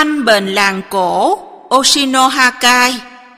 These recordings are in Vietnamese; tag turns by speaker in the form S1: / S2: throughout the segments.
S1: Thanh bình làng cổ Oshinohakai.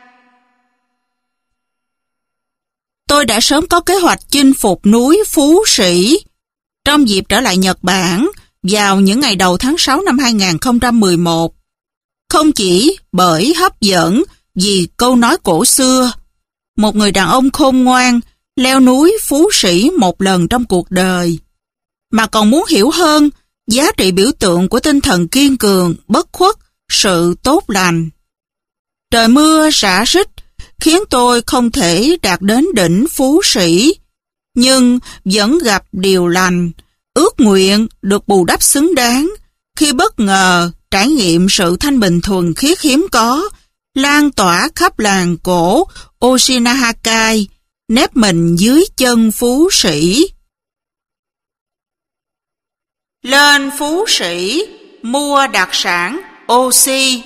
S1: Tôi đã sớm có kế hoạch chinh phục núi Phú Sĩ trong dịp trở lại Nhật Bản vào những ngày đầu tháng 6 năm 2011. Không chỉ bởi hấp dẫn vì câu nói cổ xưa, một người đàn ông khôn ngoan leo núi Phú Sĩ một lần trong cuộc đời, mà còn muốn hiểu hơn giá trị biểu tượng của tinh thần kiên cường, bất khuất, sự tốt lành. Trời mưa rả rích khiến tôi không thể đạt đến đỉnh Phú Sĩ, nhưng vẫn gặp điều lành, ước nguyện được bù đắp xứng đáng khi bất ngờ trải nghiệm sự thanh bình thuần khiết hiếm có, lan tỏa khắp làng cổ Oshinohakai, nép mình dưới chân Phú Sĩ. Lên Phú Sĩ, mua đặc sản Oshi.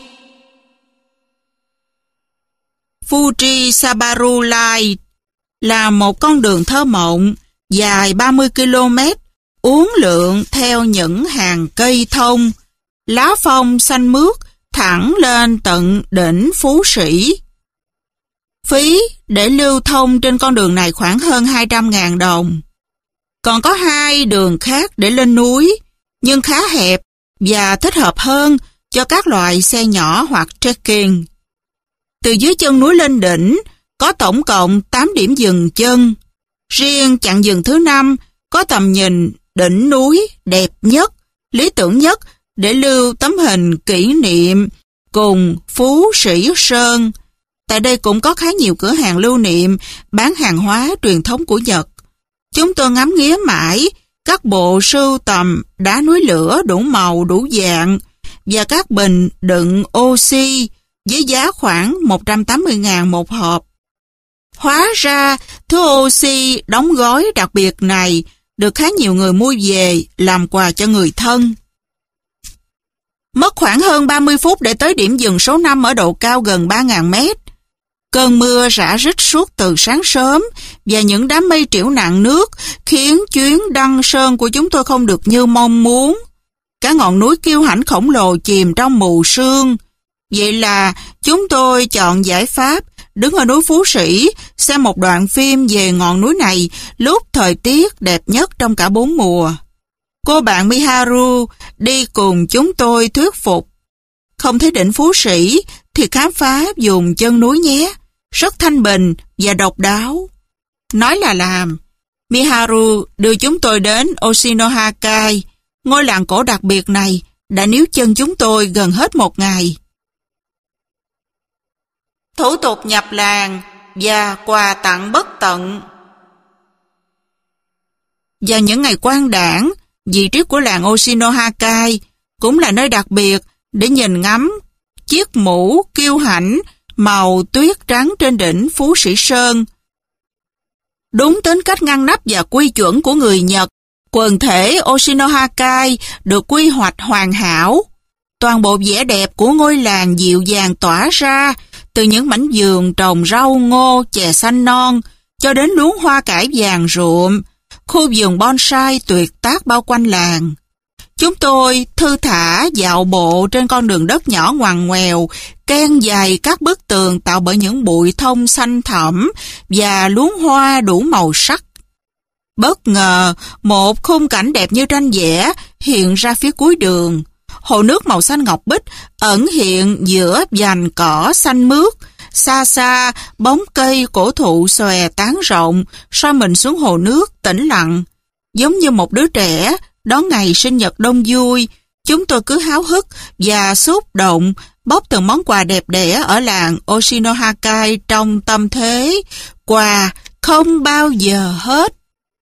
S1: Fuji Sabaru Line là một con đường thơ mộng dài 30 km, uốn lượn theo những hàng cây thông, lá phong xanh mướt thẳng lên tận đỉnh Phú Sĩ. Phí để lưu thông trên con đường này khoảng hơn 200.000 đồng. Còn có hai đường khác để lên núi, nhưng khá hẹp và thích hợp hơn cho các loại xe nhỏ hoặc trekking. Từ dưới chân núi lên đỉnh có tổng cộng 8 điểm dừng chân. Riêng chặng dừng thứ 5 có tầm nhìn đỉnh núi đẹp nhất, lý tưởng nhất để lưu tấm hình kỷ niệm cùng Phú Sĩ Sơn. Tại đây cũng có khá nhiều cửa hàng lưu niệm bán hàng hóa truyền thống của Nhật. Chúng tôi ngắm nghía mãi các bộ sưu tầm đá núi lửa đủ màu đủ dạng và các bình đựng oxy với giá khoảng 180.000 một hộp. Hóa ra thứ oxy đóng gói đặc biệt này được khá nhiều người mua về làm quà cho người thân. Mất khoảng hơn 30 phút để tới điểm dừng số 5 ở độ cao gần 3.000 mét. Cơn mưa rã rích suốt từ sáng sớm và những đám mây trĩu nặng nước khiến chuyến đăng sơn của chúng tôi không được như mong muốn. Cả ngọn núi kiêu hãnh khổng lồ chìm trong mù sương. Vậy là chúng tôi chọn giải pháp đứng ở núi Phú Sĩ xem một đoạn phim về ngọn núi này lúc thời tiết đẹp nhất trong cả 4 mùa. Cô bạn Miharu đi cùng chúng tôi thuyết phục. Không thấy đỉnh Phú Sĩ thì khám phá vùng chân núi nhé, rất thanh bình và độc đáo. Nói là làm, Miharu đưa chúng tôi đến Oshinohakai, ngôi làng cổ đặc biệt này đã níu chân chúng tôi gần hết một ngày. Thủ tục nhập làng và quà tặng bất tận. Vào những ngày quang đản, vị trí của làng Oshinohakai cũng là nơi đặc biệt để nhìn ngắm chiếc mũ kiêu hãnh màu tuyết trắng trên đỉnh Phú Sĩ Sơn. Đúng tính cách ngăn nắp và quy chuẩn của người Nhật, quần thể Oshinohakai được quy hoạch hoàn hảo. Toàn bộ vẻ đẹp của ngôi làng dịu dàng tỏa ra từ những mảnh vườn trồng rau ngô, chè xanh non cho đến luống hoa cải vàng rụm, khu vườn bonsai tuyệt tác bao quanh làng. Chúng tôi thư thả dạo bộ trên con đường đất nhỏ ngoằn ngoèo, ken dày các bức tường tạo bởi những bụi thông xanh thẳm và luống hoa đủ màu sắc. Bất ngờ, một khung cảnh đẹp như tranh vẽ hiện ra phía cuối đường. Hồ nước màu xanh ngọc bích ẩn hiện giữa vành cỏ xanh mướt. Xa xa, bóng cây cổ thụ xòe tán rộng, soi mình xuống hồ nước tĩnh lặng. Giống như một đứa trẻ đón ngày sinh nhật đông vui, chúng tôi cứ háo hức và xúc động bóc từng món quà đẹp đẽ ở làng Oshinohakai trong tâm thế quà không bao giờ hết.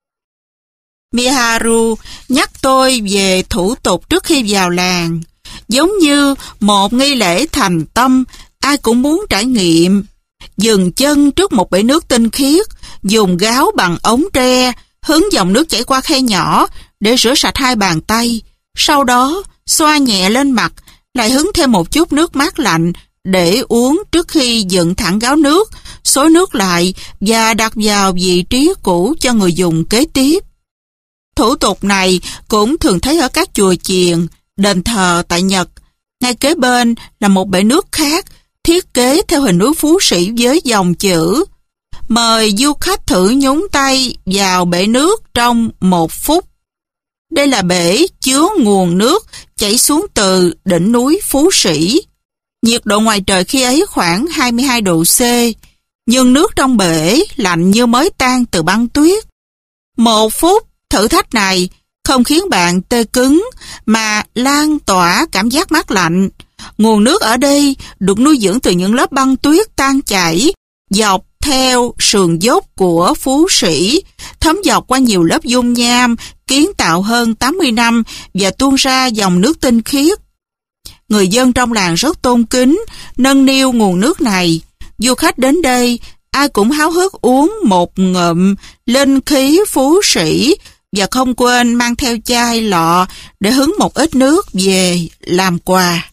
S1: Miharu nhắc tôi về thủ tục trước khi vào làng, giống như một nghi lễ thành tâm ai cũng muốn trải nghiệm. Dừng chân trước một bể nước tinh khiết, dùng gáo bằng ống tre, hứng dòng nước chảy qua khe nhỏ để rửa sạch hai bàn tay. Sau đó, xoa nhẹ lên mặt, lại hứng thêm một chút nước mát lạnh để uống trước khi dựng thẳng gáo nước, xối nước lại và đặt vào vị trí cũ cho người dùng kế tiếp. Thủ tục này cũng thường thấy ở các chùa chiền, đền thờ tại Nhật. Ngay kế bên là một bể nước khác, thiết kế theo hình núi Phú Sĩ với dòng chữ: mời du khách thử nhúng tay vào bể nước trong 1 phút. Đây là bể chứa nguồn nước chảy xuống từ đỉnh núi Phú Sĩ. Nhiệt độ ngoài trời khi ấy khoảng 22 độ C, nhưng nước trong bể lạnh như mới tan từ băng tuyết. 1 phút thử thách này không khiến bạn tê cứng mà lan tỏa cảm giác mát lạnh. Nguồn nước ở đây được nuôi dưỡng từ những lớp băng tuyết tan chảy dọc theo sườn dốc của Phú Sĩ, thấm dọc qua nhiều lớp dung nham kiến tạo hơn 80 năm và tuôn ra dòng nước tinh khiết. Người dân trong làng rất tôn kính, nâng niu nguồn nước này. Du khách đến đây, ai cũng háo hức uống một ngụm linh khí Phú Sĩ và không quên mang theo chai lọ để hứng một ít nước về làm quà.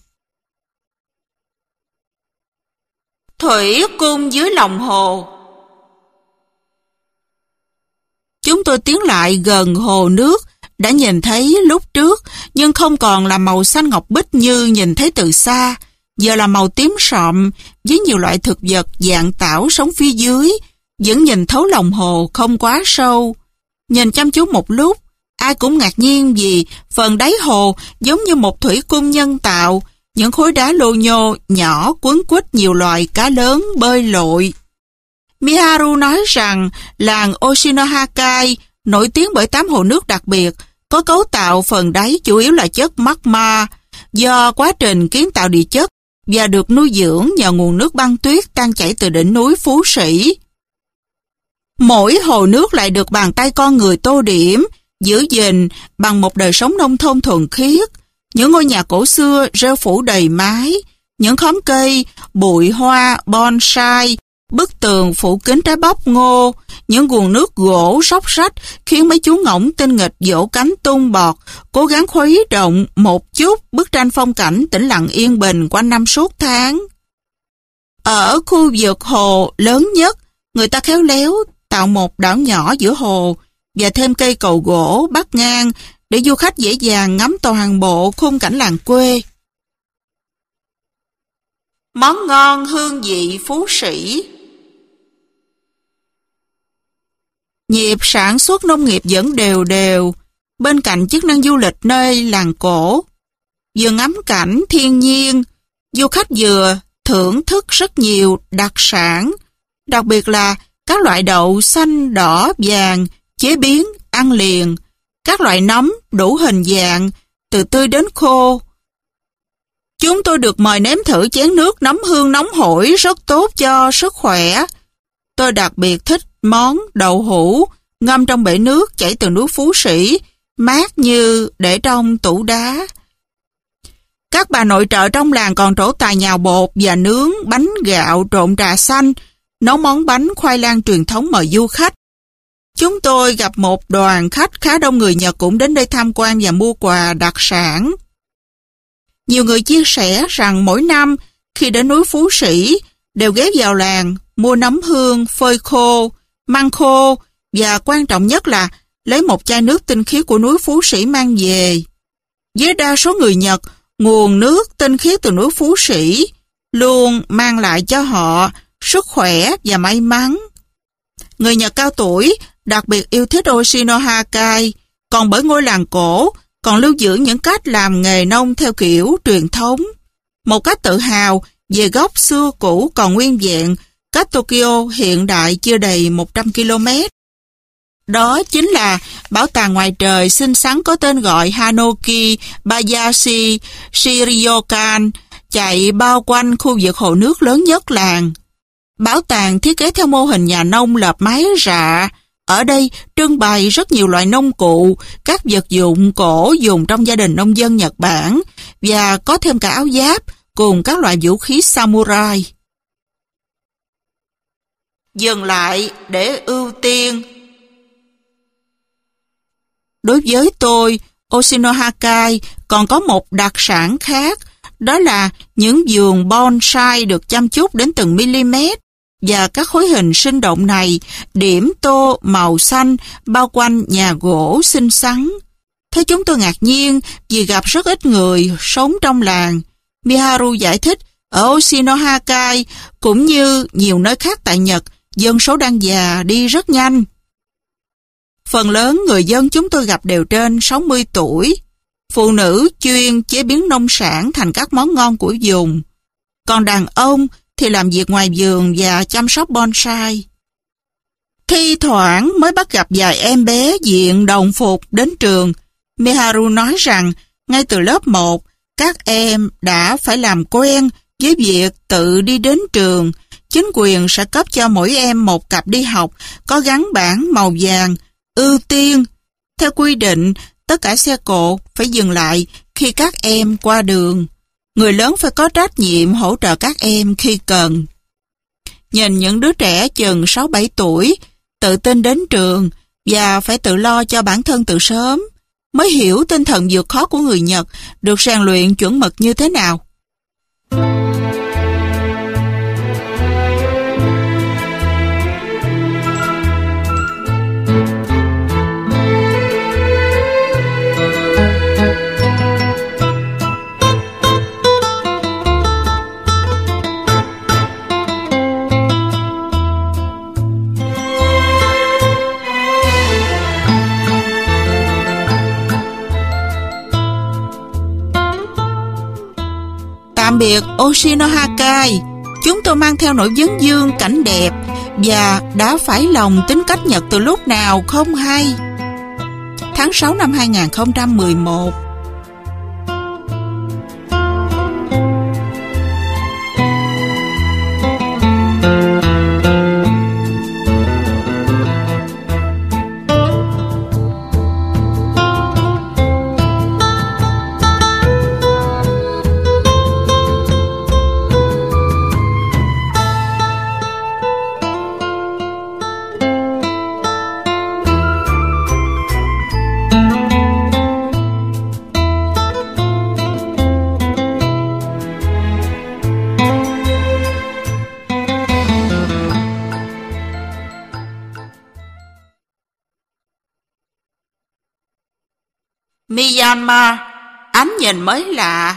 S1: Thủy cung dưới lòng hồ. Chúng tôi tiến lại gần hồ nước đã nhìn thấy lúc trước, nhưng không còn là màu xanh ngọc bích như nhìn thấy từ xa, giờ là màu tím sậm với nhiều loại thực vật dạng tảo sống phía dưới, vẫn nhìn thấu lòng hồ không quá sâu. Nhìn chăm chú một lúc, ai cũng ngạc nhiên vì phần đáy hồ giống như một thủy cung nhân tạo, những khối đá lô nhô nhỏ quấn quýt nhiều loài cá lớn bơi lội. Miharu nói rằng làng Oshinohakai nổi tiếng bởi 8 hồ nước đặc biệt, có cấu tạo phần đáy chủ yếu là chất magma do quá trình kiến tạo địa chất và được nuôi dưỡng nhờ nguồn nước băng tuyết tan chảy từ đỉnh núi Phú Sĩ. Mỗi hồ nước lại được bàn tay con người tô điểm, giữ gìn bằng một đời sống nông thôn thuần khiết. Những ngôi nhà cổ xưa rêu phủ đầy mái, những khóm cây, bụi hoa, bonsai, bức tường phủ kín trái bắp ngô, những nguồn nước gỗ róc rách khiến mấy chú ngỗng tinh nghịch vỗ cánh tung bọt, cố gắng khuấy động một chút bức tranh phong cảnh tĩnh lặng yên bình quanh năm suốt tháng. Ở khu vực hồ lớn nhất, người ta khéo léo tạo một đảo nhỏ giữa hồ và thêm cây cầu gỗ bắc ngang để du khách dễ dàng ngắm toàn bộ khung cảnh làng quê. Món ngon hương vị Phú Sĩ. Nhịp sản xuất nông nghiệp vẫn đều đều, bên cạnh chức năng du lịch nơi làng cổ. Vừa ngắm cảnh thiên nhiên, du khách vừa thưởng thức rất nhiều đặc sản, đặc biệt là các loại đậu xanh, đỏ, vàng, chế biến, ăn liền, các loại nấm đủ hình dạng, từ tươi đến khô. Chúng tôi được mời nếm thử chén nước nấm hương nóng hổi rất tốt cho sức khỏe. Tôi đặc biệt thích món đậu hũ ngâm trong bể nước chảy từ núi Phú Sĩ, mát như để trong tủ đá. Các bà nội trợ trong làng còn trổ tài nhào bột và nướng bánh gạo trộn trà xanh, nấu món bánh khoai lang truyền thống mời du khách. Chúng tôi gặp một đoàn khách khá đông người Nhật cũng đến đây tham quan và mua quà đặc sản. Nhiều người chia sẻ rằng mỗi năm khi đến núi Phú Sĩ đều ghé vào làng mua nấm hương, phơi khô, măng khô và quan trọng nhất là lấy một chai nước tinh khiết của núi Phú Sĩ mang về. Với đa số người Nhật, nguồn nước tinh khiết từ núi Phú Sĩ luôn mang lại cho họ sức khỏe và may mắn. Người Nhật cao tuổi đặc biệt yêu thích Oshinohakai, còn bởi ngôi làng cổ còn lưu giữ những cách làm nghề nông theo kiểu truyền thống. Một cách tự hào về gốc xưa cũ còn nguyên vẹn, cách Tokyo hiện đại chưa đầy 100 km. Đó chính là bảo tàng ngoài trời xinh xắn có tên gọi Hanoki Bayashi Shiryokan, chạy bao quanh khu vực hồ nước lớn nhất làng. Bảo tàng thiết kế theo mô hình nhà nông lợp mái rạ. Ở đây trưng bày rất nhiều loại nông cụ, các vật dụng cổ dùng trong gia đình nông dân Nhật Bản và có thêm cả áo giáp cùng các loại vũ khí samurai. Dừng lại để ưu tiên. Đối với tôi, Oshinohakai còn có một đặc sản khác, đó là những vườn bonsai được chăm chút đến từng mm, và các khối hình sinh động này điểm tô màu xanh bao quanh nhà gỗ xinh xắn. Thế chúng tôi ngạc nhiên vì gặp rất ít người sống trong làng. Miharu giải thích, ở Oshinohakai cũng như nhiều nơi khác tại Nhật, dân số đang già đi rất nhanh. Phần lớn người dân chúng tôi gặp đều trên 60 tuổi. Phụ nữ chuyên chế biến nông sản thành các món ngon của vùng. Còn đàn ông thì làm việc ngoài vườn và chăm sóc bonsai. Thi thoảng mới bắt gặp vài em bé diện đồng phục đến trường. Miharu nói rằng ngay từ lớp 1, các em đã phải làm quen với việc tự đi đến trường. Chính quyền sẽ cấp cho mỗi em một cặp đi học có gắn bảng màu vàng, ưu tiên. Theo quy định, tất cả xe cộ phải dừng lại khi các em qua đường. Người lớn phải có trách nhiệm hỗ trợ các em khi cần. Nhìn những đứa trẻ chừng 6-7 tuổi, tự tin đến trường và phải tự lo cho bản thân từ sớm, mới hiểu tinh thần vượt khó của người Nhật được rèn luyện chuẩn mực như thế nào. Tạm biệt Oshinohakai, chúng tôi mang theo nỗi vấn vương cảnh đẹp và đã phải lòng tính cách Nhật từ lúc nào không hay. Tháng 6 năm 2011. Myanmar, ánh nhìn mới lạ.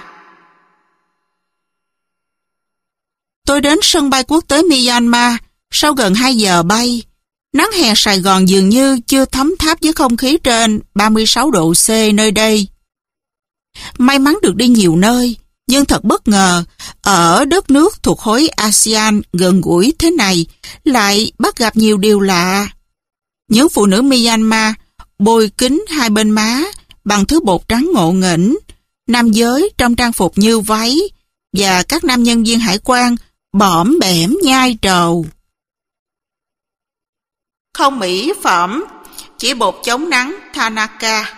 S1: Tôi đến sân bay quốc tế Myanmar sau gần 2 giờ bay. Nắng hè Sài Gòn dường như chưa thấm tháp với không khí trên 36 độ C nơi đây. May mắn được đi nhiều nơi, nhưng thật bất ngờ, ở đất nước thuộc khối ASEAN gần gũi thế này, lại bắt gặp nhiều điều lạ. Những phụ nữ Myanmar bôi kính hai bên má bằng thứ bột trắng ngộ nghĩnh, nam giới trong trang phục như váy, và các nam nhân viên hải quan bõm bẻm nhai trầu. Không mỹ phẩm, chỉ bột chống nắng Tanaka.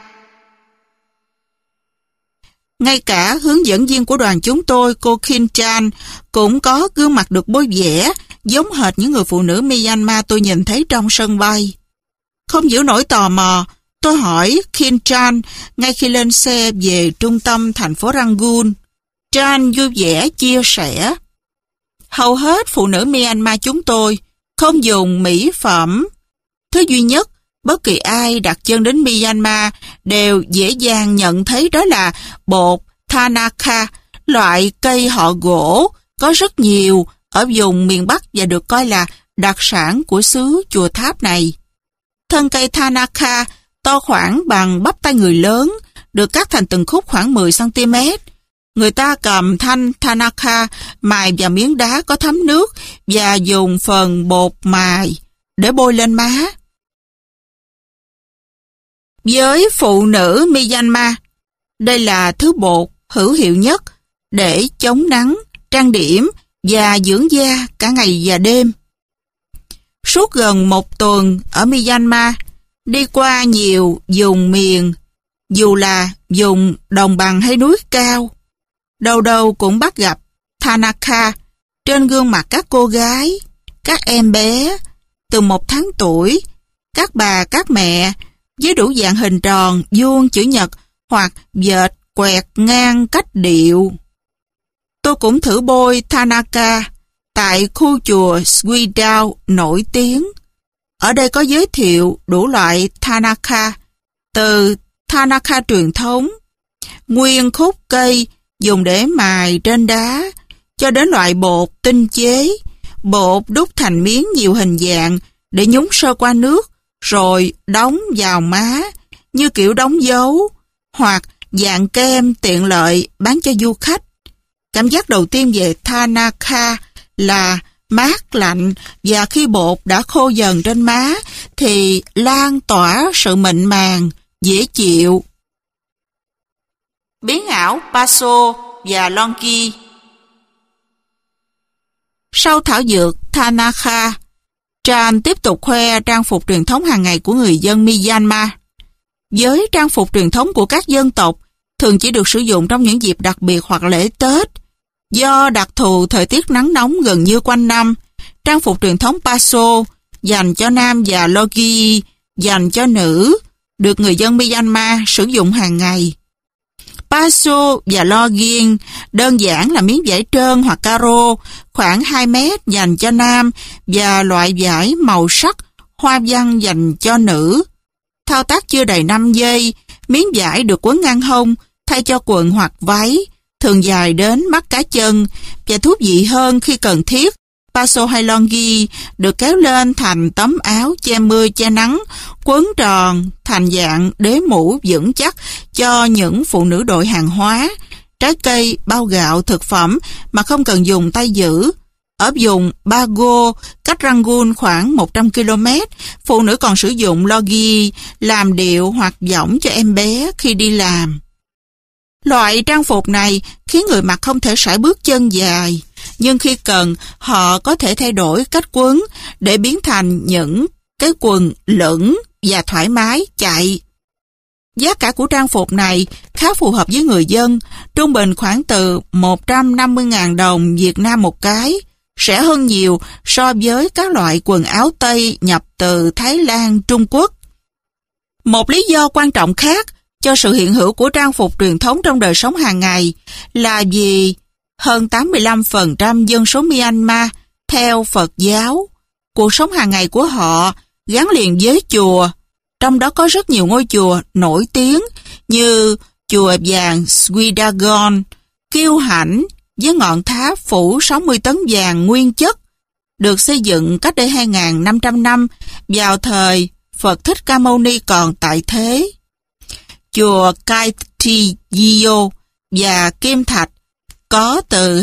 S1: Ngay cả hướng dẫn viên của đoàn chúng tôi, cô Kim Chan, cũng có gương mặt được bôi vẽ giống hệt những người phụ nữ Myanmar tôi nhìn thấy trong sân bay. Không giữ nổi tò mò, tôi hỏi Kim Chan ngay khi lên xe về trung tâm thành phố Rangoon. Chan vui vẻ chia sẻ. Hầu hết phụ nữ Myanmar chúng tôi không dùng mỹ phẩm. Thứ duy nhất bất kỳ ai đặt chân đến Myanmar đều dễ dàng nhận thấy đó là bột Tanaka, loại cây họ gỗ có rất nhiều ở vùng miền Bắc và được coi là đặc sản của xứ Chùa Tháp này. Thân cây Tanaka to khoảng bằng bắp tay người lớn, được cắt thành từng khúc khoảng 10 cm. Người ta cầm thanh Tanaka mài vào miếng đá có thấm nước và dùng phần bột mài để bôi lên má. Với phụ nữ Myanmar, đây là thứ bột hữu hiệu nhất để chống nắng, trang điểm và dưỡng da cả ngày và đêm. Suốt gần 1 tuần ở Myanmar, đi qua nhiều vùng miền, dù là vùng đồng bằng hay núi cao, đâu đâu cũng bắt gặp Tanaka trên gương mặt các cô gái, các em bé, từ 1 tháng tuổi, các bà, các mẹ, với đủ dạng hình tròn, vuông, chữ nhật hoặc vệt quẹt ngang cách điệu. Tôi cũng thử bôi Tanaka tại khu chùa Swidao nổi tiếng. Ở đây có giới thiệu đủ loại Tanaka, từ Tanaka truyền thống, nguyên khúc cây dùng để mài trên đá, cho đến loại bột tinh chế, bột đúc thành miếng nhiều hình dạng để nhúng sơ qua nước, rồi đóng vào má, như kiểu đóng dấu, hoặc dạng kem tiện lợi bán cho du khách. Cảm giác đầu tiên về Tanaka là mát lạnh, và khi bột đã khô dần trên má thì lan tỏa sự mịn màng, dễ chịu. Biến ảo Paso và Longi. Sau thảo dược Tanaka, Chan tiếp tục khoe trang phục truyền thống hàng ngày của người dân Myanmar. Với trang phục truyền thống của các dân tộc thường chỉ được sử dụng trong những dịp đặc biệt hoặc lễ Tết. Do đặc thù thời tiết nắng nóng gần như quanh năm, trang phục truyền thống Paso dành cho nam và Logi dành cho nữ được người dân Myanmar sử dụng hàng ngày. Paso và Login đơn giản là miếng vải trơn hoặc caro khoảng 2 mét dành cho nam và loại vải màu sắc hoa văn dành cho nữ. Thao tác chưa đầy 5 giây, miếng vải được quấn ngang hông thay cho quần hoặc váy, thường dài đến mắt cá chân, và thú vị hơn khi cần thiết, Paso hay Longi được kéo lên thành tấm áo che mưa che nắng, quấn tròn thành dạng đế mũ vững chắc cho những phụ nữ đội hàng hóa, trái cây, bao gạo, thực phẩm mà không cần dùng tay giữ. Ở vùng Bago, cách Rangoon khoảng 100 km, phụ nữ còn sử dụng Logi làm điệu hoặc võng cho em bé khi đi làm. Loại trang phục này khiến người mặc không thể sải bước chân dài, nhưng khi cần, họ có thể thay đổi cách quấn để biến thành những cái quần lửng và thoải mái chạy. Giá cả của trang phục này khá phù hợp với người dân, trung bình khoảng từ 150.000 đồng Việt Nam một cái, rẻ hơn nhiều so với các loại quần áo Tây nhập từ Thái Lan, Trung Quốc. Một lý do quan trọng khác cho sự hiện hữu của trang phục truyền thống trong đời sống hàng ngày là vì hơn 85% dân số Myanmar theo Phật giáo. Cuộc sống hàng ngày của họ gắn liền với chùa, trong đó có rất nhiều ngôi chùa nổi tiếng như chùa vàng Swidagon, kiêu hãnh với ngọn tháp phủ 60 tấn vàng nguyên chất, được xây dựng cách đây 2.500 năm vào thời Phật Thích Ca Mâu Ni còn tại thế. Chùa Kaitiyo và Kim Thạch có từ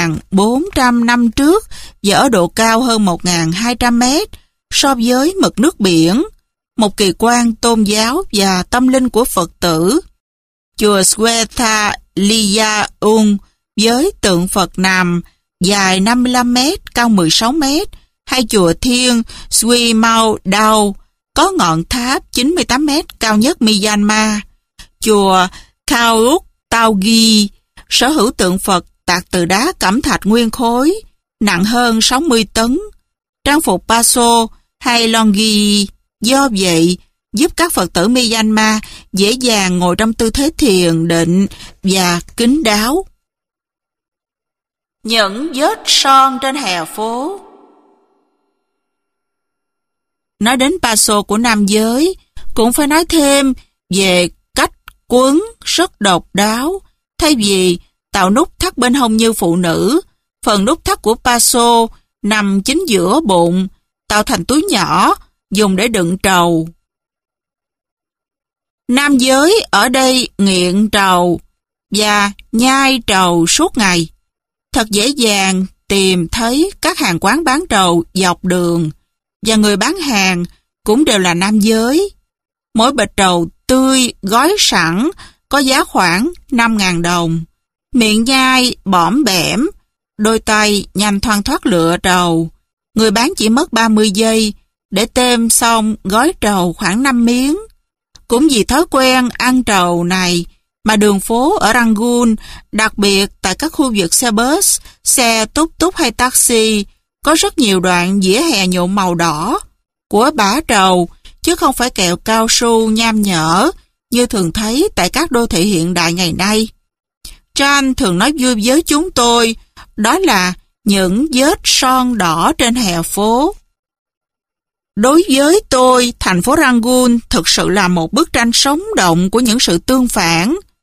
S1: 2.400 năm trước và ở độ cao hơn 1.200 mét so với mực nước biển, một kỳ quan tôn giáo và tâm linh của Phật tử. Chùa Swetha Liyaung với tượng Phật nằm dài 55 mét, cao 16 mét, hay chùa Thiên Sui Mau Dao có ngọn tháp 98 mét cao nhất Myanmar. Chùa Kauk Taugi sở hữu tượng Phật tạc từ đá cẩm thạch nguyên khối, nặng hơn 60 tấn. Trang phục Paso hay Longi do vậy giúp các Phật tử Myanmar dễ dàng ngồi trong tư thế thiền định và kín đáo. Những vết son trên hè phố. Nói đến Paso của nam giới, cũng phải nói thêm về cách quấn rất độc đáo. Thay vì tạo nút thắt bên hông như phụ nữ, phần nút thắt của Paso nằm chính giữa bụng, tạo thành túi nhỏ dùng để đựng trầu. Nam giới ở đây nghiện trầu và nhai trầu suốt ngày. Thật dễ dàng tìm thấy các hàng quán bán trầu dọc đường, và người bán hàng cũng đều là nam giới. Mỗi bịch trầu tươi gói sẵn có giá khoảng 5.000 đồng. Miệng nhai bõm bẻm, đôi tay nhanh thoăn thoắt lựa trầu. Người bán chỉ mất 30 giây để têm xong gói trầu khoảng 5 miếng. Cũng vì thói quen ăn trầu này mà đường phố ở Rangoon, đặc biệt tại các khu vực xe bus, xe túc túc hay taxi, có rất nhiều đoạn vỉa hè nhuộm màu đỏ của bã trầu, chứ không phải kẹo cao su nham nhở như thường thấy tại các đô thị hiện đại ngày nay. Chan thường nói vui với chúng tôi, đó là những vết son đỏ trên hè phố. Đối với tôi, thành phố Rangoon thực sự là một bức tranh sống động của những sự tương phản.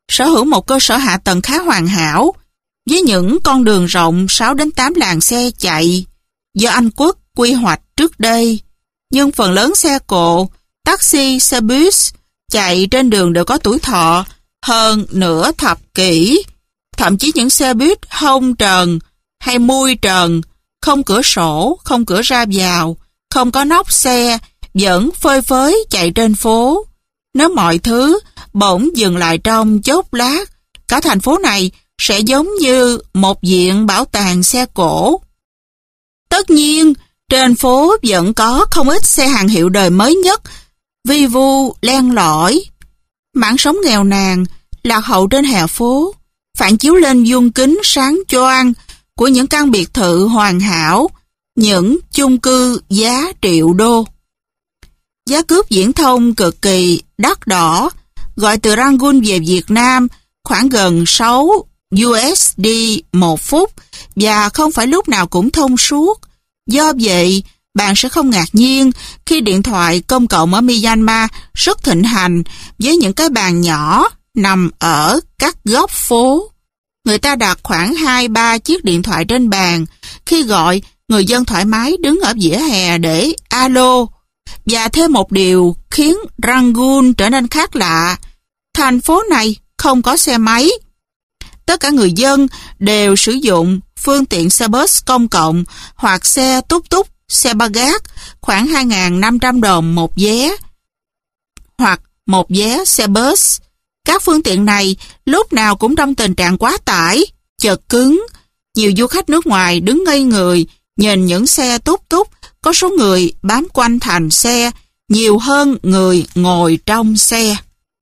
S1: sở hữu một cơ sở hạ tầng khá hoàn hảo, với những con đường rộng 6 đến 8 làn xe chạy do Anh Quốc quy hoạch trước đây. Nhưng phần lớn xe cộ, taxi, xe bus chạy trên đường đều có tuổi thọ hơn nửa thập kỷ. Thậm chí những xe buýt hông trần hay mui trần, không cửa sổ, không cửa ra vào, không có nóc xe, vẫn phơi phới chạy trên phố. Nếu mọi thứ bỗng dừng lại trong chốc lát, cả thành phố này sẽ giống như một viện bảo tàng xe cổ. Tất nhiên, trên phố vẫn có không ít xe hàng hiệu đời mới nhất, vi vu len lỏi. Mảng sống nghèo nàn, lạc hậu trên hè phố, phản chiếu lên vuông kính sáng choang của những căn biệt thự hoàn hảo, những chung cư giá triệu đô. Giá cước viễn thông cực kỳ đắt đỏ, gọi từ Rangoon về Việt Nam khoảng gần 6 USD một phút và không phải lúc nào cũng thông suốt. Do vậy, bạn sẽ không ngạc nhiên khi điện thoại công cộng ở Myanmar rất thịnh hành với những cái bàn nhỏ nằm ở các góc phố. Người ta đặt khoảng 2-3 chiếc điện thoại trên bàn. Khi gọi, người dân thoải mái đứng ở vỉa hè để alo. Và thêm một điều khiến Rangoon trở nên khác lạ, thành phố này không có xe máy. Tất cả người dân đều sử dụng phương tiện xe bus công cộng hoặc xe túc túc, xe ba gác, khoảng 2.500 đồng một vé, hoặc một vé xe bus. Các phương tiện này lúc nào cũng trong tình trạng quá tải, chật cứng. Nhiều du khách nước ngoài đứng ngây người nhìn những xe túc túc có số người bám quanh thành xe nhiều hơn người ngồi trong xe.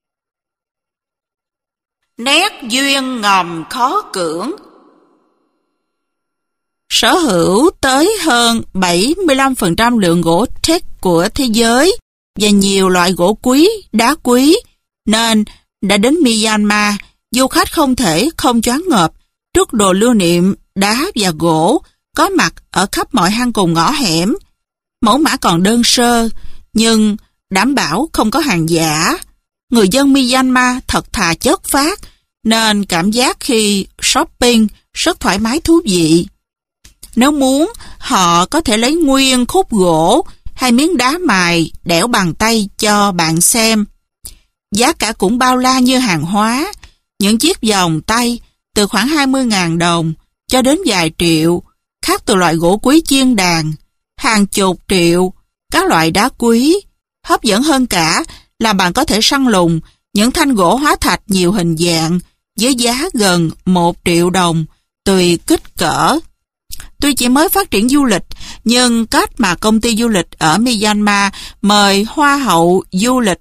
S1: Nét duyên ngầm khó cưỡng. Sở hữu tới hơn 75% lượng gỗ teak của thế giới và nhiều loại gỗ quý, đá quý, nên đã đến Myanmar, du khách không thể không choáng ngợp trước đồ lưu niệm đá và gỗ có mặt ở khắp mọi hang cùng ngõ hẻm. Mẫu mã còn đơn sơ, nhưng đảm bảo không có hàng giả. Người dân Myanmar thật thà chất phác, nên cảm giác khi shopping rất thoải mái thú vị. Nếu muốn, họ có thể lấy nguyên khúc gỗ hay miếng đá mài đẽo bằng tay cho bạn xem. Giá cả cũng bao la như hàng hóa. Những chiếc vòng tay từ khoảng 20.000 đồng cho đến vài triệu, khác từ loại gỗ quý chiên đàn, hàng chục triệu, các loại đá quý. Hấp dẫn hơn cả là bạn có thể săn lùng những thanh gỗ hóa thạch nhiều hình dạng với giá gần 1 triệu đồng, tùy kích cỡ. Tuy chỉ mới phát triển du lịch, nhưng cách mà công ty du lịch ở Myanmar mời Hoa hậu du lịch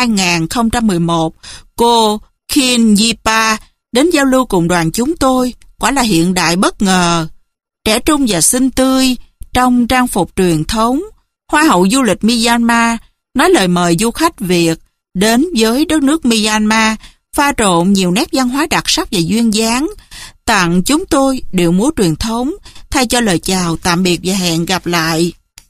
S1: 2011, cô Khin Yipa đến giao lưu cùng đoàn chúng tôi, quả là hiện đại bất ngờ. Trẻ trung và xinh tươi, trong trang phục truyền thống, Hoa hậu du lịch Myanmar nói lời mời du khách Việt đến với đất nước Myanmar, pha trộn nhiều nét văn hóa đặc sắc và duyên dáng, tặng chúng tôi điệu múa truyền thống thay cho lời chào tạm biệt và hẹn gặp lại.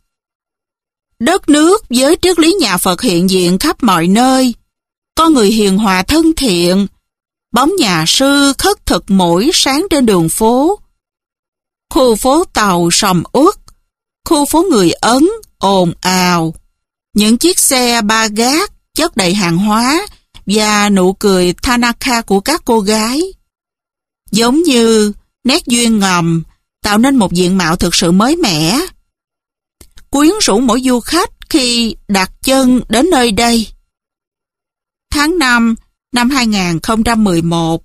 S1: Đất nước với triết lý nhà Phật hiện diện khắp mọi nơi, con người hiền hòa thân thiện, bóng nhà sư khất thực mỗi sáng trên đường phố. Khu phố Tàu sầm uất, khu phố người Ấn ồn ào, những chiếc xe ba gác chất đầy hàng hóa và nụ cười Tanaka của các cô gái. Giống như nét duyên ngầm tạo nên một diện mạo thực sự mới mẻ, quyến rũ mỗi du khách khi đặt chân đến nơi đây. Tháng 5 năm 2011.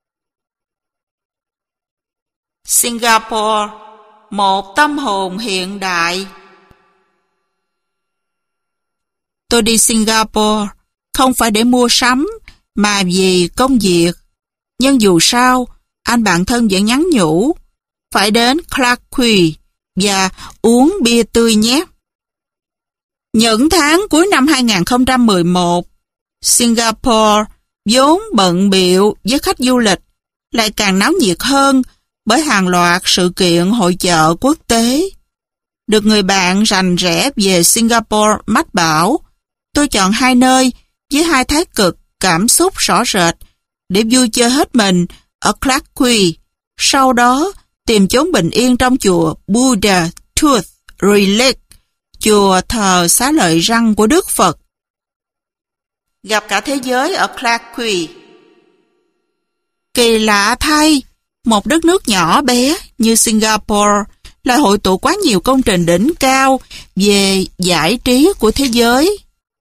S1: Singapore, một tâm hồn hiện đại. Tôi đi Singapore không phải để mua sắm mà vì công việc. Nhưng dù sao, anh bạn thân vẫn nhắn nhủ phải đến Clarke Quay và uống bia tươi nhé. Những tháng cuối năm 2011, Singapore vốn bận bịu với khách du lịch lại càng náo nhiệt hơn bởi hàng loạt sự kiện hội chợ quốc tế. Được người bạn rành rẽ về Singapore mách bảo, tôi chọn hai nơi với hai thái cực cảm xúc rõ rệt để vui chơi hết mình ở Clarke Quay. Sau đó, tìm chốn bình yên trong chùa Buddha Tooth Relic, chùa thờ xá lợi răng của Đức Phật. Gặp cả thế giới ở Clarke Quay. Kỳ lạ thay, một đất nước nhỏ bé như Singapore lại hội tụ quá nhiều công trình đỉnh cao về giải trí của thế giới.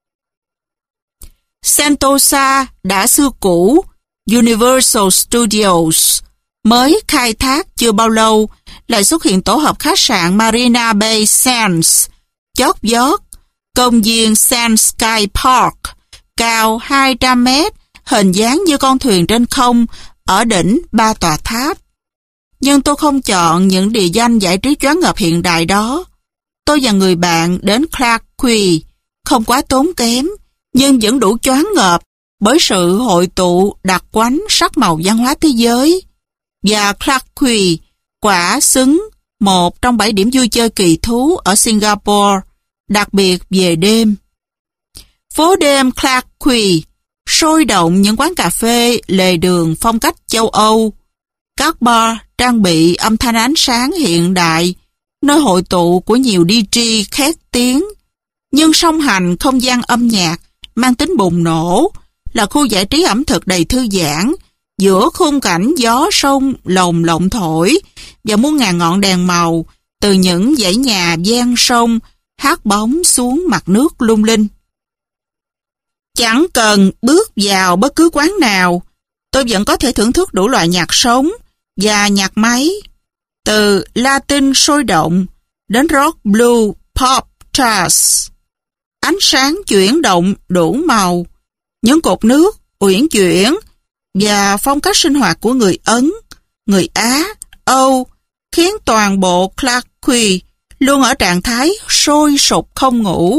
S1: Sentosa đã xưa cũ, Universal Studios mới khai thác chưa bao lâu, lại xuất hiện tổ hợp khách sạn Marina Bay Sands, chót vót, công viên Sand Sky Park, cao 200 mét, hình dáng như con thuyền trên không, ở đỉnh 3 tòa tháp. Nhưng tôi không chọn những địa danh giải trí choáng ngợp hiện đại đó. Tôi và người bạn đến Clarke Quay, không quá tốn kém, nhưng vẫn đủ choáng ngợp bởi sự hội tụ đặc quánh sắc màu văn hóa thế giới. Và Clarke Quay quả xứng một trong 7 điểm vui chơi kỳ thú ở Singapore, đặc biệt về đêm. Phố đêm Clarke Quay sôi động những quán cà phê lề đường phong cách châu Âu, các bar trang bị âm thanh ánh sáng hiện đại, nơi hội tụ của nhiều DJ khét tiếng, nhưng song hành không gian âm nhạc mang tính bùng nổ, là khu giải trí ẩm thực đầy thư giãn, giữa khung cảnh gió sông lồng lộng thổi và muôn ngàn ngọn đèn màu từ những dãy nhà ven sông hát bóng xuống mặt nước lung linh. Chẳng cần bước vào bất cứ quán nào, tôi vẫn có thể thưởng thức đủ loại nhạc sống và nhạc máy, từ Latin sôi động đến rock, blue, pop, jazz. Ánh sáng chuyển động đủ màu, những cột nước uyển chuyển và phong cách sinh hoạt của người Ấn, người Á, Âu khiến toàn bộ Clarke Quay luôn ở trạng thái sôi sục không ngủ.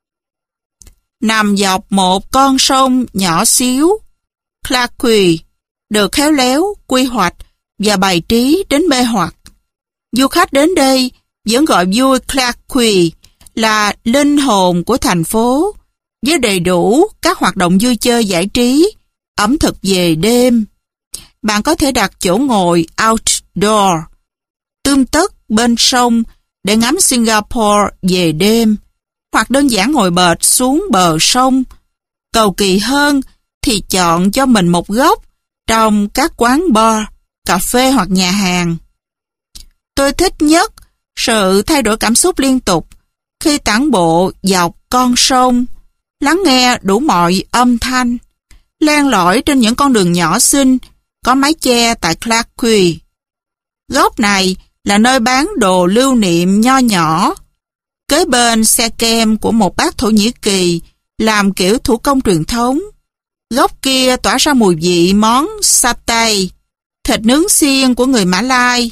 S1: Nằm dọc một con sông nhỏ xíu, Clarke Quay được khéo léo, quy hoạch và bày trí đến mê hoặc. Du khách đến đây vẫn gọi vui Clarke Quay là linh hồn của thành phố, với đầy đủ các hoạt động vui chơi giải trí, ẩm thực về đêm. Bạn có thể đặt chỗ ngồi outdoor, tươm tất bên sông để ngắm Singapore về đêm, hoặc đơn giản ngồi bệt xuống bờ sông. Cầu kỳ hơn thì chọn cho mình một góc trong các quán bar, cà phê hoặc nhà hàng. Tôi thích nhất sự thay đổi cảm xúc liên tục khi tản bộ dọc con sông, lắng nghe đủ mọi âm thanh, len lỏi trên những con đường nhỏ xinh có mái che tại Clarke Quay. Góc này là nơi bán đồ lưu niệm nho nhỏ, kế bên xe kem của một bác Thổ Nhĩ Kỳ làm kiểu thủ công truyền thống. Góc kia tỏa ra mùi vị món satay, thịt nướng xiên của người Mã Lai.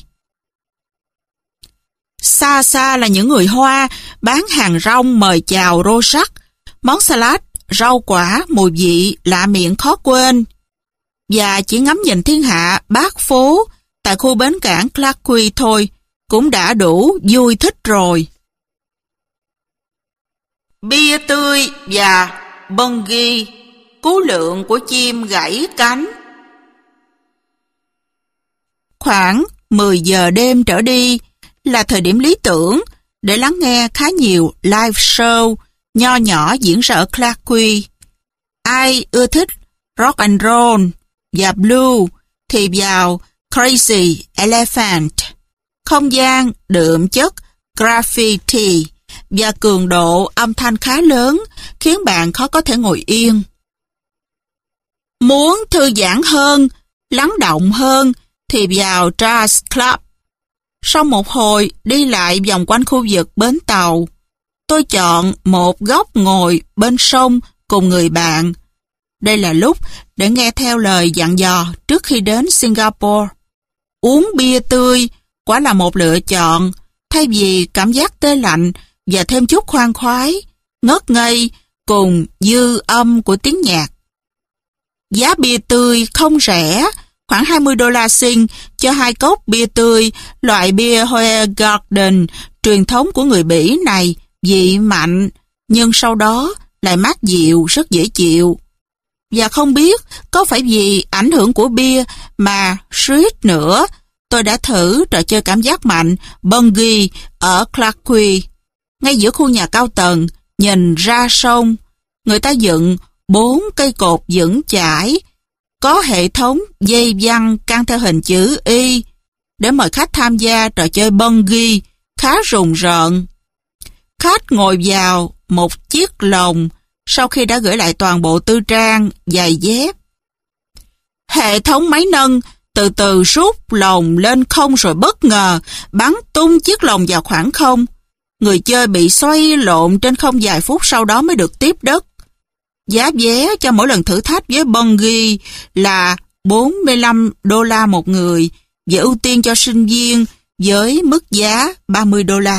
S1: Xa xa là những người Hoa bán hàng rong mời chào rô rắc, món salad, rau quả, mùi vị lạ miệng khó quên. Và chỉ ngắm nhìn thiên hạ bát phố tại khu bến cảng Clarke Quay thôi cũng đã đủ vui thích rồi. Bia tươi và bungee, cú lượn của chim gãy cánh. Khoảng 10 giờ đêm trở đi là thời điểm lý tưởng để lắng nghe khá nhiều live show nho nhỏ diễn ra ở Clarke Quay. Ai ưa thích rock and roll và blue thì vào Crazy Elephant, không gian đượm chất graffiti và cường độ âm thanh khá lớn khiến bạn khó có thể ngồi yên. Muốn thư giãn hơn, lắng động hơn thì vào Jazz Club. Sau một hồi đi lại vòng quanh khu vực bến tàu, tôi chọn một góc ngồi bên sông cùng người bạn. Đây là lúc để nghe theo lời dặn dò trước khi đến Singapore. Uống bia tươi quả là một lựa chọn, thay vì cảm giác tê lạnh và thêm chút khoan khoái, ngất ngây cùng dư âm của tiếng nhạc. Giá bia tươi không rẻ, khoảng $20 Sing cho 2 cốc bia tươi loại bia Hoegaarden truyền thống của người Bỉ này, vị mạnh nhưng sau đó lại mát dịu rất dễ chịu. Và không biết có phải vì ảnh hưởng của bia mà suýt nữa tôi đã thử trò chơi cảm giác mạnh bungee ở Clarke, ngay giữa khu nhà cao tầng, nhìn ra sông. Người ta dựng 4 cây cột vững chãi, có hệ thống dây văng căng theo hình chữ Y để mời khách tham gia trò chơi bungee khá rùng rợn. Khách ngồi vào một chiếc lồng sau khi đã gửi lại toàn bộ tư trang, giày dép. Hệ thống máy nâng từ từ rút lồng lên không rồi bất ngờ bắn tung chiếc lồng vào khoảng không. Người chơi bị xoay lộn trên không vài phút sau đó mới được tiếp đất. Giá vé cho mỗi lần thử thách với bungee là $45 một người và ưu tiên cho sinh viên với mức giá $30.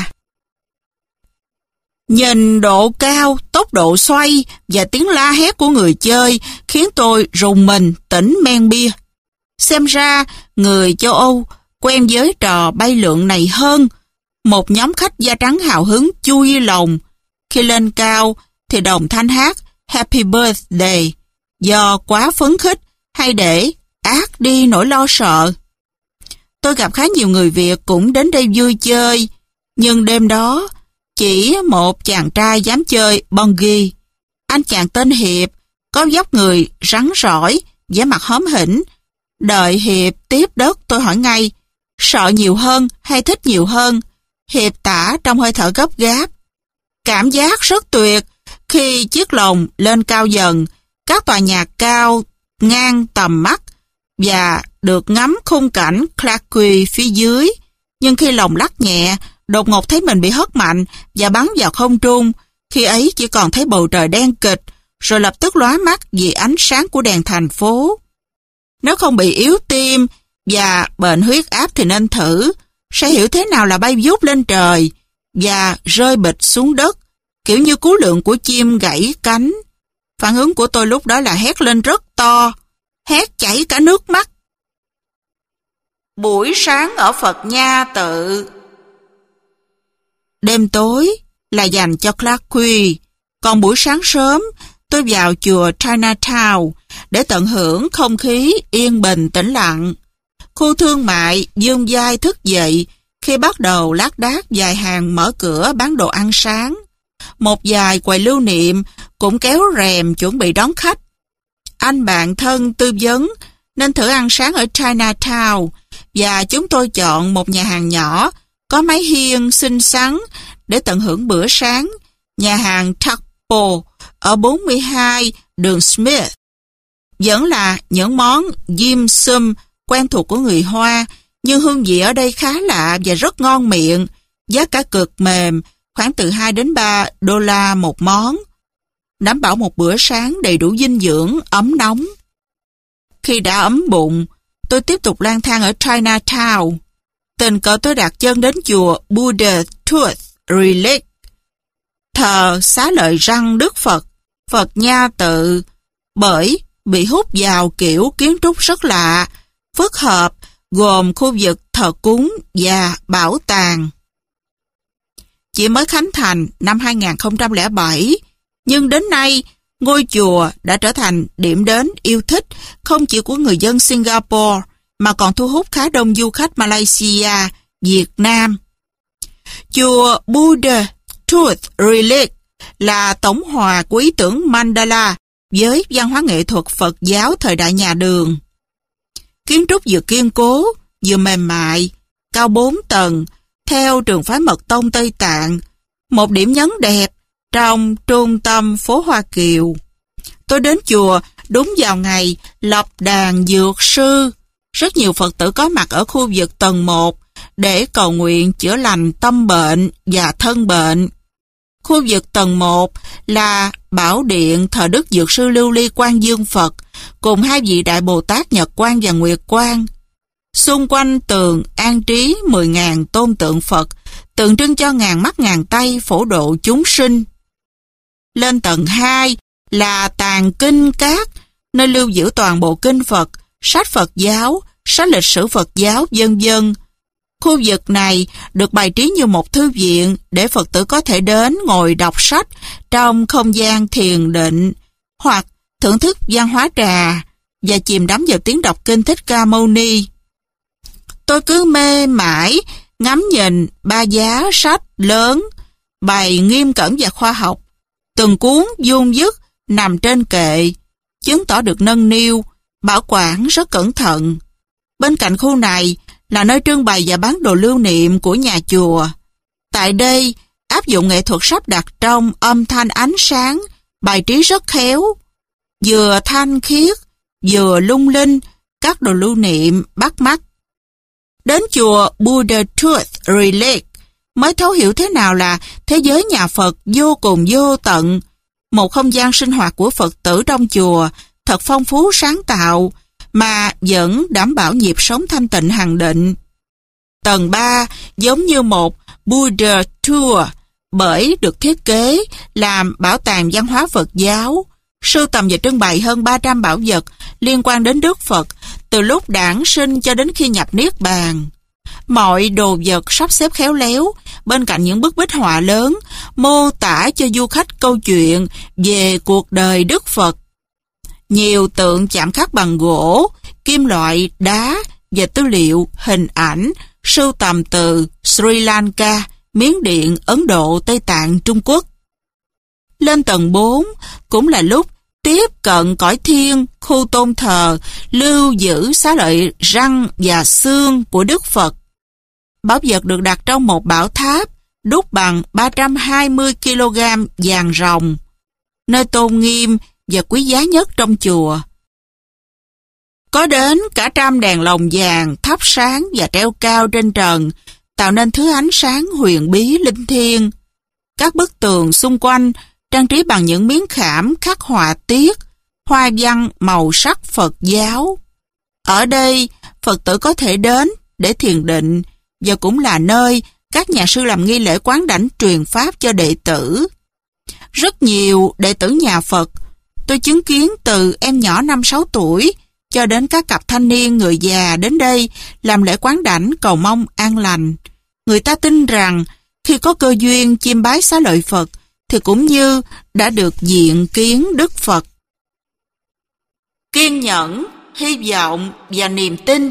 S1: Nhìn độ cao, tốc độ xoay và tiếng la hét của người chơi khiến tôi rùng mình tỉnh men bia. Xem ra người châu Âu quen với trò bay lượn này hơn. Một nhóm khách da trắng hào hứng chui lồng. Khi lên cao thì đồng thanh hát Happy Birthday do quá phấn khích hay để át đi nỗi lo sợ. Tôi gặp khá nhiều người Việt cũng đến đây vui chơi, nhưng đêm đó chỉ một chàng trai dám chơi bungee. Anh chàng tên Hiệp, có vóc người rắn rỏi, vẻ mặt hóm hỉnh. Đợi Hiệp tiếp đất tôi hỏi ngay, sợ nhiều hơn hay thích nhiều hơn? Hiệp tả trong hơi thở gấp gáp. Cảm giác rất tuyệt khi chiếc lồng lên cao dần, các tòa nhà cao ngang tầm mắt và được ngắm khung cảnh Clarke phía dưới. Nhưng khi lồng lắc nhẹ, đột ngột thấy mình bị hất mạnh và bắn vào không trung. Khi ấy chỉ còn thấy bầu trời đen kịch, rồi lập tức lóa mắt vì ánh sáng của đèn thành phố. Nếu không bị yếu tim và bệnh huyết áp thì nên thử, sẽ hiểu thế nào là bay vút lên trời và rơi bịch xuống đất, kiểu như cú lượn của chim gãy cánh. Phản ứng của tôi lúc đó là hét lên rất to, hét chảy cả nước mắt. Buổi sáng ở Phật Nha Tự. Đêm tối là dành cho Clarke, còn buổi sáng sớm tôi vào chùa Chinatown để tận hưởng không khí yên bình tĩnh lặng. Khu thương mại dương vai thức dậy khi bắt đầu lác đác vài hàng mở cửa bán đồ ăn sáng. Một vài quầy lưu niệm cũng kéo rèm chuẩn bị đón khách. Anh bạn thân tư vấn nên thử ăn sáng ở Chinatown và chúng tôi chọn một nhà hàng nhỏ có mái hiên xinh xắn để tận hưởng bữa sáng, nhà hàng Taco ở 42 đường Smith. Vẫn là những món dim sum quen thuộc của người Hoa, nhưng hương vị ở đây khá lạ và rất ngon miệng, giá cả cực mềm, khoảng từ $2 đến $3 một món, đảm bảo một bữa sáng đầy đủ dinh dưỡng, ấm nóng. Khi đã ấm bụng, tôi tiếp tục lang thang ở Chinatown. Tình cờ tôi đặt chân đến chùa Buddha Tooth Relic, thờ xá lợi răng Đức Phật, Phật Nha Tự, bởi bị hút vào kiểu kiến trúc rất lạ, phức hợp, gồm khu vực thờ cúng và bảo tàng. Chỉ mới khánh thành năm 2007, nhưng đến nay ngôi chùa đã trở thành điểm đến yêu thích không chỉ của người dân Singapore mà còn thu hút khá đông du khách Malaysia, Việt Nam. Chùa Buddha Tooth Relic là tổng hòa của ý tưởng Mandala với văn hóa nghệ thuật Phật giáo thời đại nhà Đường. Kiến trúc vừa kiên cố, vừa mềm mại, cao 4 tầng, theo trường phái Mật tông Tây Tạng, một điểm nhấn đẹp trong trung tâm phố Hoa Kiều. Tôi đến chùa đúng vào ngày lập đàn dược sư. Rất nhiều Phật tử có mặt ở khu vực tầng 1 để cầu nguyện chữa lành tâm bệnh và thân bệnh. Khu vực tầng 1 là bảo điện thờ Đức Dược sư Lưu Ly Quan Dương Phật cùng hai vị Đại Bồ Tát Nhật Quang và Nguyệt Quang. Xung quanh tường an trí 10.000 tôn tượng Phật, tượng trưng cho ngàn mắt ngàn tay phổ độ chúng sinh. Lên tầng 2 là tàng kinh các, nơi lưu giữ toàn bộ kinh Phật, sách Phật giáo, sách lịch sử Phật giáo, vân vân. Khu vực này được bày trí như một thư viện để Phật tử có thể đến ngồi đọc sách trong không gian thiền định, hoặc thưởng thức văn hóa trà và chìm đắm vào tiếng đọc kinh Thích Ca Mâu Ni. Tôi cứ mê mải ngắm nhìn ba giá sách lớn bày nghiêm cẩn và khoa học, từng cuốn vuông vức nằm trên kệ, chứng tỏ được nâng niu, bảo quản rất cẩn thận. Bên cạnh khu này là nơi trưng bày và bán đồ lưu niệm của nhà chùa. Tại đây, áp dụng nghệ thuật sắp đặt trong âm thanh ánh sáng, bài trí rất khéo, vừa thanh khiết, vừa lung linh, các đồ lưu niệm bắt mắt. Đến chùa Buddha Truth Relic mới thấu hiểu thế nào là thế giới nhà Phật vô cùng vô tận, một không gian sinh hoạt của Phật tử trong chùa thật phong phú sáng tạo, mà vẫn đảm bảo nhịp sống thanh tịnh hằng định. Tầng 3 giống như một Buddha Tour bởi được thiết kế làm bảo tàng văn hóa Phật giáo, sưu tầm và trưng bày hơn 300 bảo vật liên quan đến Đức Phật từ lúc đản sinh cho đến khi nhập Niết Bàn. Mọi đồ vật sắp xếp khéo léo bên cạnh những bức bích họa lớn mô tả cho du khách câu chuyện về cuộc đời Đức Phật. Nhiều tượng chạm khắc bằng gỗ, kim loại, đá và tư liệu, hình ảnh sưu tầm từ Sri Lanka, Miến Điện, Ấn Độ, Tây Tạng, Trung Quốc. Lên tầng 4 cũng là lúc tiếp cận cõi thiên, khu tôn thờ, lưu giữ xá lợi răng và xương của Đức Phật. Bảo vật được đặt trong một bảo tháp đúc bằng 320 kg vàng ròng, nơi tôn nghiêm và quý giá nhất trong chùa. Có đến cả trăm đèn lồng vàng thắp sáng và treo cao trên trần, tạo nên thứ ánh sáng huyền bí linh thiêng. Các bức tường xung quanh trang trí bằng những miếng khảm khắc họa tiết, hoa văn màu sắc Phật giáo. Ở đây, Phật tử có thể đến để thiền định, và cũng là nơi các nhà sư làm nghi lễ quán đảnh truyền pháp cho đệ tử. Rất nhiều đệ tử nhà Phật, tôi chứng kiến từ em nhỏ 5-6 tuổi cho đến các cặp thanh niên người già đến đây làm lễ quán đảnh cầu mong an lành. Người ta tin rằng khi có cơ duyên chiêm bái xá lợi Phật thì cũng như đã được diện kiến Đức Phật. Kiên nhẫn, hy vọng và niềm tin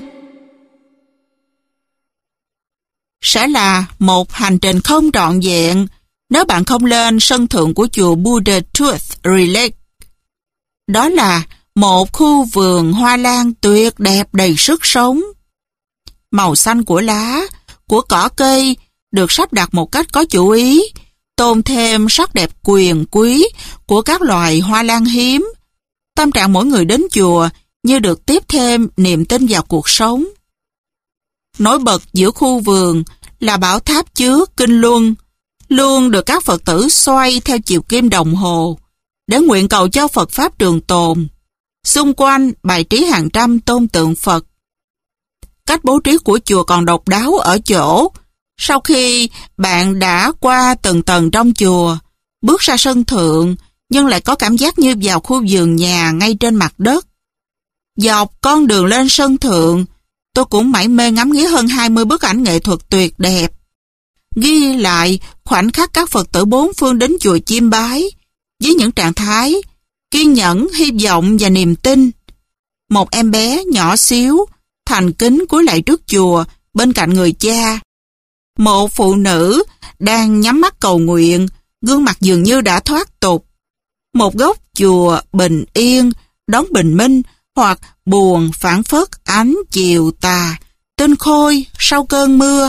S1: sẽ là một hành trình không trọn vẹn nếu bạn không lên sân thượng của chùa Buddha Truth Relic. Đó là một khu vườn hoa lan tuyệt đẹp đầy sức sống. Màu xanh của lá, của cỏ cây được sắp đặt một cách có chủ ý, tôn thêm sắc đẹp quyền quý của các loài hoa lan hiếm. Tâm trạng mỗi người đến chùa như được tiếp thêm niềm tin vào cuộc sống. Nổi bật giữa khu vườn là bảo tháp chứa kinh luân, luôn được các Phật tử xoay theo chiều kim đồng hồ để nguyện cầu cho Phật Pháp trường tồn. Xung quanh bày trí hàng trăm tôn tượng Phật. Cách bố trí của chùa còn độc đáo ở chỗ, sau khi bạn đã qua từng tầng trong chùa, bước ra sân thượng, nhưng lại có cảm giác như vào khu vườn nhà ngay trên mặt đất. Dọc con đường lên sân thượng, tôi cũng mải mê ngắm nghía hơn 20 bức ảnh nghệ thuật tuyệt đẹp, ghi lại khoảnh khắc các Phật tử bốn phương đến chùa chiêm bái, với những trạng thái kiên nhẫn, hy vọng và niềm tin. Một em bé nhỏ xíu, thành kính cúi lạy trước chùa bên cạnh người cha. Một phụ nữ đang nhắm mắt cầu nguyện, gương mặt dường như đã thoát tục. Một góc chùa bình yên, đón bình minh hoặc buồn phảng phất ánh chiều tà, tinh khôi sau cơn mưa.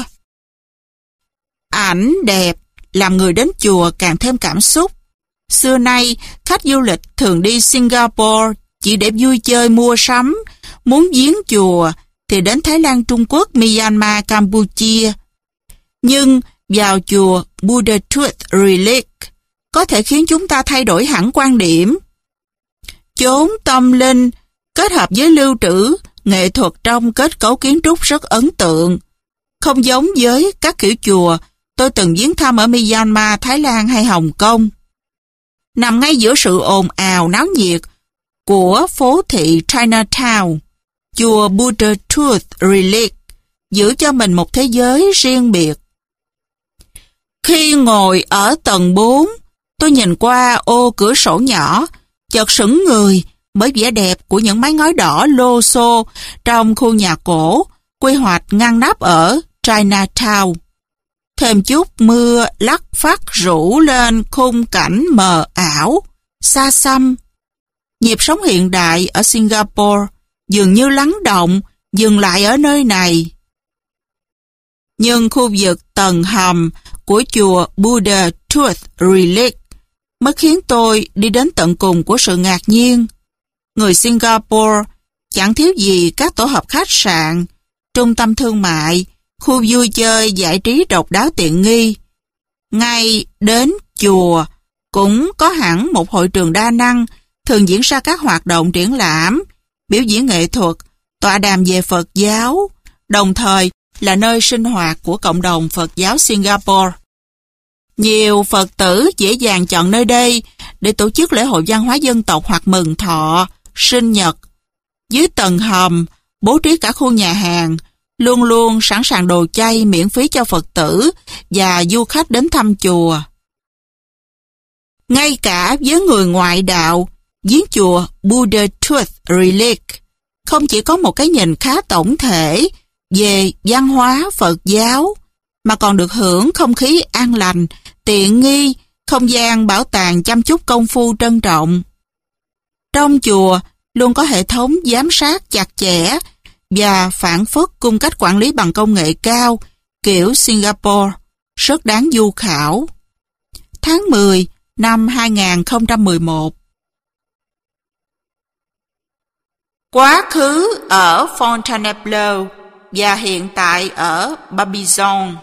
S1: Ảnh đẹp làm người đến chùa càng thêm cảm xúc. Xưa nay, khách du lịch thường đi Singapore chỉ để vui chơi mua sắm, muốn viếng chùa thì đến Thái Lan, Trung Quốc, Myanmar, Campuchia. Nhưng vào chùa Buddha Truth Relic có thể khiến chúng ta thay đổi hẳn quan điểm. Chốn tâm linh kết hợp với lưu trữ nghệ thuật trong kết cấu kiến trúc rất ấn tượng, không giống với các kiểu chùa tôi từng viếng thăm ở Myanmar, Thái Lan hay Hồng Kông. Nằm ngay giữa sự ồn ào náo nhiệt của phố thị Chinatown, chùa Buddha Truth Relic giữ cho mình một thế giới riêng biệt. Khi ngồi ở tầng 4, tôi nhìn qua ô cửa sổ nhỏ, chợt sững người bởi vẻ đẹp của những mái ngói đỏ lô xô trong khu nhà cổ, quy hoạch ngăn nắp ở Chinatown. Thêm chút mưa lắc phắt rủ lên khung cảnh mờ ảo, xa xăm. Nhịp sống hiện đại ở Singapore dường như lắng động, dừng lại ở nơi này. Nhưng khu vực tầng hầm của chùa Buddha Tooth Relic mới khiến tôi đi đến tận cùng của sự ngạc nhiên. Người Singapore chẳng thiếu gì các tổ hợp khách sạn, trung tâm thương mại, khu vui chơi giải trí độc đáo tiện nghi. Ngay đến chùa cũng có hẳn một hội trường đa năng, thường diễn ra các hoạt động triển lãm, biểu diễn nghệ thuật, tọa đàm về Phật giáo, đồng thời là nơi sinh hoạt của cộng đồng Phật giáo Singapore. Nhiều Phật tử dễ dàng chọn nơi đây để tổ chức lễ hội văn hóa dân tộc hoặc mừng thọ, sinh nhật. Dưới tầng hầm, bố trí cả khu nhà hàng, luôn luôn sẵn sàng đồ chay miễn phí cho Phật tử và du khách đến thăm chùa. Ngay cả với người ngoại đạo, viếng chùa Buddha Tooth Relic không chỉ có một cái nhìn khá tổng thể về văn hóa Phật giáo, mà còn được hưởng không khí an lành, tiện nghi, không gian bảo tàng chăm chút công phu trân trọng. Trong chùa luôn có hệ thống giám sát chặt chẽ và phản phất cung cách quản lý bằng công nghệ cao kiểu Singapore, rất đáng du khảo. Tháng 10 năm 2011. Quá khứ ở Fontainebleau và hiện tại ở Barbizon.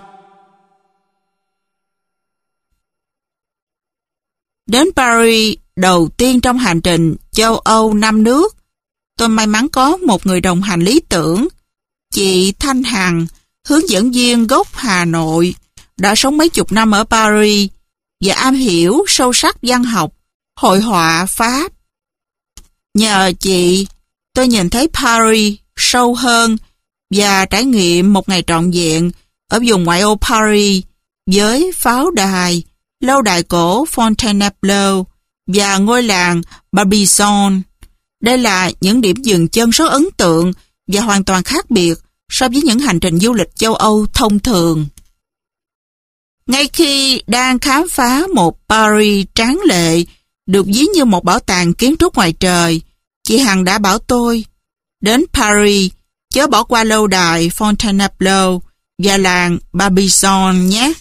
S1: Đến Paris đầu tiên trong hành trình châu Âu 5 nước, tôi may mắn có một người đồng hành lý tưởng, chị Thanh Hằng, hướng dẫn viên gốc Hà Nội, đã sống mấy chục năm ở Paris và am hiểu sâu sắc văn học, hội họa Pháp. Nhờ chị, tôi nhìn thấy Paris sâu hơn và trải nghiệm một ngày trọn vẹn ở vùng ngoại ô Paris với pháo đài, lâu đài cổ Fontainebleau và ngôi làng Barbizon. Đây là những điểm dừng chân rất ấn tượng và hoàn toàn khác biệt so với những hành trình du lịch châu Âu thông thường. Ngay khi đang khám phá một Paris tráng lệ, được ví như một bảo tàng kiến trúc ngoài trời, chị Hằng đã bảo tôi, đến Paris, chớ bỏ qua lâu đài Fontainebleau và làng Barbizon nhé.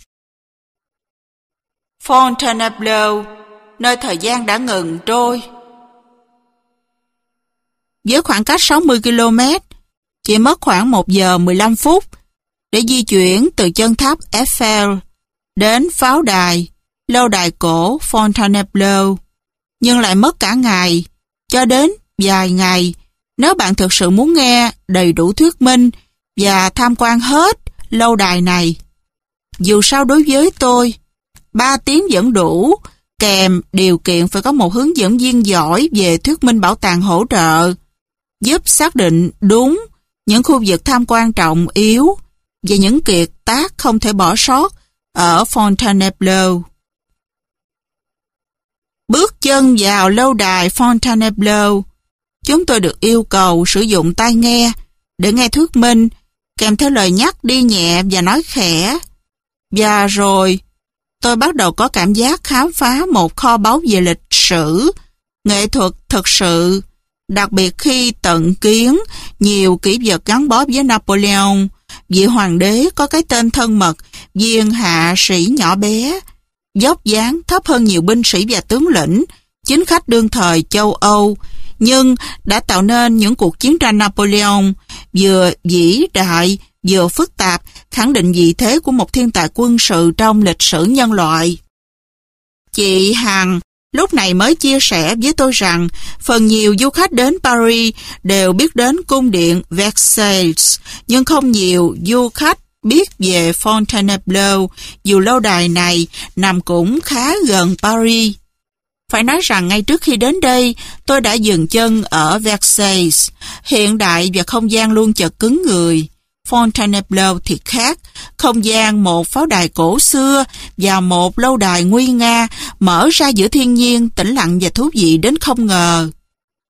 S1: Fontainebleau, nơi thời gian đã ngừng trôi. Với khoảng cách 60 km, chỉ mất khoảng 1 giờ 15 phút để di chuyển từ chân tháp Eiffel đến pháo đài, lâu đài cổ Fontainebleau, nhưng lại mất cả ngày, cho đến vài ngày, nếu bạn thực sự muốn nghe đầy đủ thuyết minh và tham quan hết lâu đài này. Dù sao đối với tôi, 3 tiếng vẫn đủ, kèm điều kiện phải có một hướng dẫn viên giỏi về thuyết minh bảo tàng hỗ trợ, giúp xác định đúng những khu vực tham quan trọng yếu và những kiệt tác không thể bỏ sót ở Fontainebleau. Bước chân vào lâu đài Fontainebleau, chúng tôi được yêu cầu sử dụng tai nghe để nghe thuyết minh, kèm theo lời nhắc đi nhẹ và nói khẽ. Và rồi, tôi bắt đầu có cảm giác khám phá một kho báu về lịch sử, nghệ thuật thực sự, đặc biệt khi tận kiến nhiều kỷ vật gắn bó với Napoleon, vị hoàng đế có cái tên thân mật, viên hạ sĩ nhỏ bé, dốc dáng thấp hơn nhiều binh sĩ và tướng lĩnh, chính khách đương thời châu Âu, nhưng đã tạo nên những cuộc chiến tranh Napoleon vừa vĩ đại, vừa phức tạp, khẳng định vị thế của một thiên tài quân sự trong lịch sử nhân loại. Chị Hằng lúc này mới chia sẻ với tôi rằng phần nhiều du khách đến Paris đều biết đến cung điện Versailles, nhưng không nhiều du khách biết về Fontainebleau, dù lâu đài này nằm cũng khá gần Paris. Phải nói rằng ngay trước khi đến đây, tôi đã dừng chân ở Versailles, hiện đại và không gian luôn chật cứng người. Fontainebleau thì khác, không gian một pháo đài cổ xưa và một lâu đài nguy nga mở ra giữa thiên nhiên tĩnh lặng và thú vị đến không ngờ.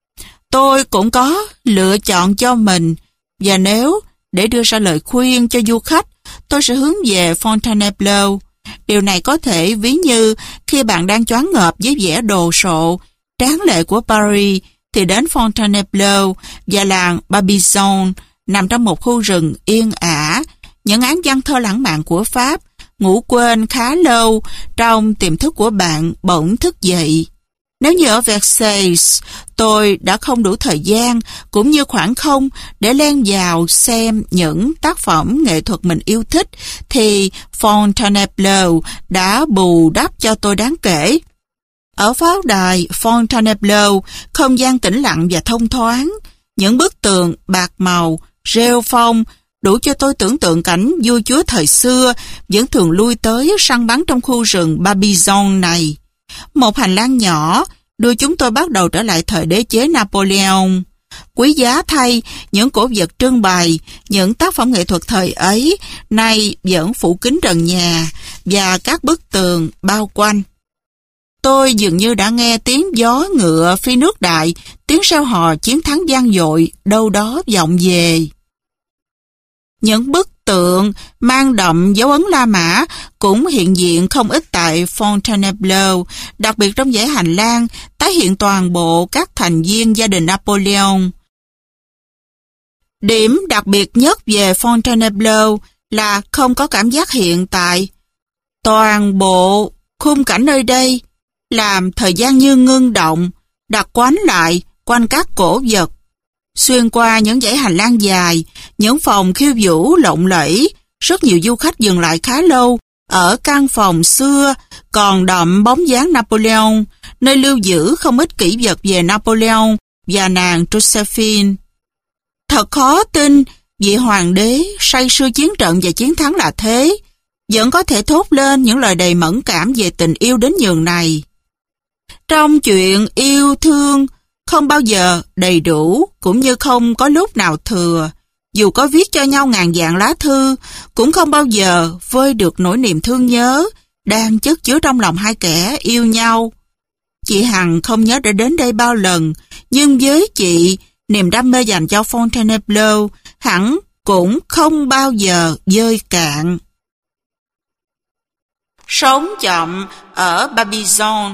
S1: tôi cũng có lựa chọn cho mình, và nếu để đưa ra lời khuyên cho du khách, tôi sẽ hướng về Fontainebleau. Điều này có thể ví như khi bạn đang choáng ngợp với vẻ đồ sộ, tráng lệ của Paris, thì đến Fontainebleau và làng Barbizon nằm trong một khu rừng yên ả. Những áng văn thơ lãng mạn của Pháp, ngủ quên khá lâu trong tiềm thức của bạn bỗng thức dậy. Nếu như ở Versailles, tôi đã không đủ thời gian cũng như khoảng không để len vào xem những tác phẩm nghệ thuật mình yêu thích, thì Fontainebleau đã bù đắp cho tôi đáng kể. Ở pháo đài Fontainebleau, không gian tĩnh lặng và thông thoáng, những bức tường bạc màu, rêu phong, đủ cho tôi tưởng tượng cảnh vua chúa thời xưa vẫn thường lui tới săn bắn trong khu rừng Barbizon này. Một hành lang nhỏ đưa chúng tôi bắt đầu trở lại thời đế chế Napoleon. Quý giá thay, những cổ vật trưng bày, những tác phẩm nghệ thuật thời ấy nay vẫn phủ kín trần nhà và các bức tường bao quanh. Tôi dường như đã nghe tiếng gió ngựa phi nước đại, tiếng reo hò chiến thắng vang dội đâu đó vọng về. Những bức tượng mang đậm dấu ấn La Mã cũng hiện diện không ít tại Fontainebleau, đặc biệt trong dãy hành lang tái hiện toàn bộ các thành viên gia đình Napoleon. Điểm đặc biệt nhất về Fontainebleau là không có cảm giác hiện tại. Toàn bộ khung cảnh nơi đây làm thời gian như ngưng động, đặt quánh lại quanh các cổ vật. Xuyên qua những dãy hành lang dài, những phòng khiêu vũ lộng lẫy, rất nhiều du khách dừng lại khá lâu ở căn phòng xưa còn đậm bóng dáng Napoleon, nơi lưu giữ không ít kỷ vật về Napoleon và nàng Josephine. Thật khó tin, vị hoàng đế say sưa chiến trận và chiến thắng là thế, vẫn có thể thốt lên những lời đầy mẫn cảm về tình yêu đến nhường này. Trong chuyện yêu thương, không bao giờ đầy đủ, cũng như không có lúc nào thừa. Dù có viết cho nhau ngàn vạn lá thư, cũng không bao giờ vơi được nỗi niềm thương nhớ đang chất chứa trong lòng hai kẻ yêu nhau. Chị Hằng không nhớ đã đến đây bao lần, nhưng với chị, niềm đam mê dành cho Fontainebleau hẳn cũng không bao giờ vơi cạn. Sống chậm ở Barbizon.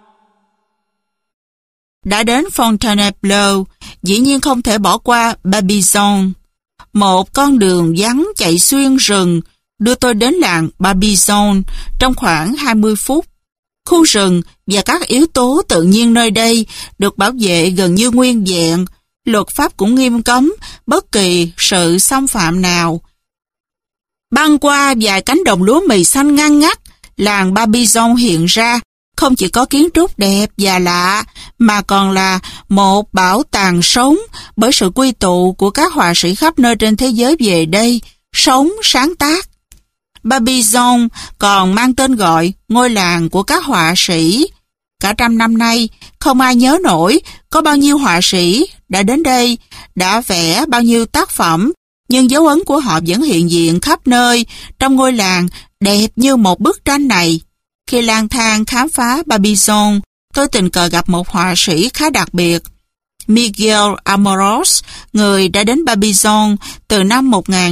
S1: Đã đến Fontainebleau, dĩ nhiên không thể bỏ qua Barbizon. Một con đường vắng chạy xuyên rừng đưa tôi đến làng Barbizon trong khoảng 20 phút. Khu rừng và các yếu tố tự nhiên nơi đây được bảo vệ gần như nguyên vẹn. Luật pháp cũng nghiêm cấm bất kỳ sự xâm phạm nào. Băng qua vài cánh đồng lúa mì xanh ngăn ngắt, làng Barbizon hiện ra không chỉ có kiến trúc đẹp và lạ, mà còn là một bảo tàng sống bởi sự quy tụ của các họa sĩ khắp nơi trên thế giới về đây, sống sáng tác. Barbizon còn mang tên gọi ngôi làng của các họa sĩ. Cả trăm năm nay, không ai nhớ nổi có bao nhiêu họa sĩ đã đến đây, đã vẽ bao nhiêu tác phẩm, nhưng dấu ấn của họ vẫn hiện diện khắp nơi trong ngôi làng đẹp như một bức tranh này. Khi lang thang khám phá Barbizon, tôi tình cờ gặp một họa sĩ khá đặc biệt, Miguel Amoros, người đã đến Barbizon từ năm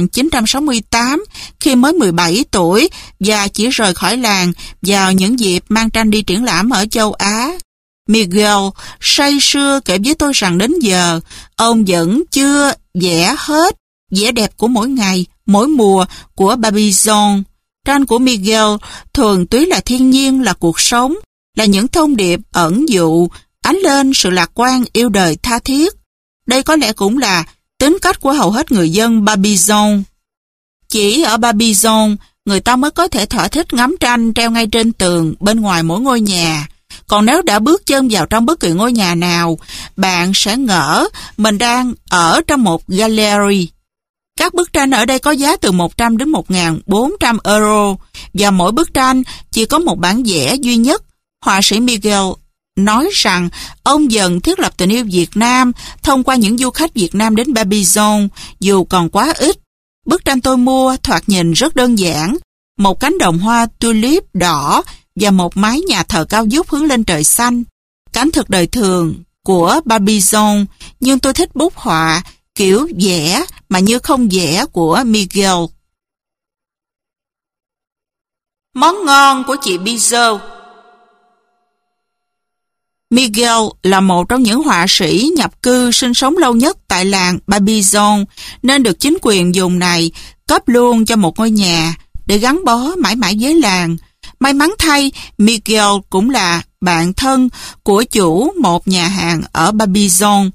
S1: 1968 khi mới 17 tuổi và chỉ rời khỏi làng vào những dịp mang tranh đi triển lãm ở châu Á. Miguel say sưa kể với tôi rằng đến giờ, ông vẫn chưa vẽ hết vẻ đẹp của mỗi ngày, mỗi mùa của Barbizon. Tranh của Miguel thường túy là thiên nhiên, là cuộc sống, là những thông điệp ẩn dụ, ánh lên sự lạc quan yêu đời tha thiết. Đây có lẽ cũng là tính cách của hầu hết người dân Barbizon. Chỉ ở Barbizon, người ta mới có thể thỏa thích ngắm tranh treo ngay trên tường bên ngoài mỗi ngôi nhà. Còn nếu đã bước chân vào trong bất kỳ ngôi nhà nào, bạn sẽ ngỡ mình đang ở trong một gallery. Các bức tranh ở đây có giá từ 100 đến 1.400 euro và mỗi bức tranh chỉ có một bản vẽ duy nhất. Họa sĩ Miguel nói rằng ông dần thiết lập tình yêu Việt Nam thông qua những du khách Việt Nam đến Barbizon dù còn quá ít. Bức tranh tôi mua thoạt nhìn rất đơn giản, một cánh đồng hoa tulip đỏ và một mái nhà thờ cao vút hướng lên trời xanh. Cảnh thực đời thường của Barbizon, nhưng tôi thích bút họa kiểu vẽ mà như không vẽ của Miguel. Món ngon của chị Bizot. Miguel là một trong những họa sĩ nhập cư sinh sống lâu nhất tại làng Barbizon, nên được chính quyền vùng này cấp luôn cho một ngôi nhà để gắn bó mãi mãi với làng. May mắn thay, Miguel cũng là bạn thân của chủ một nhà hàng ở Barbizon.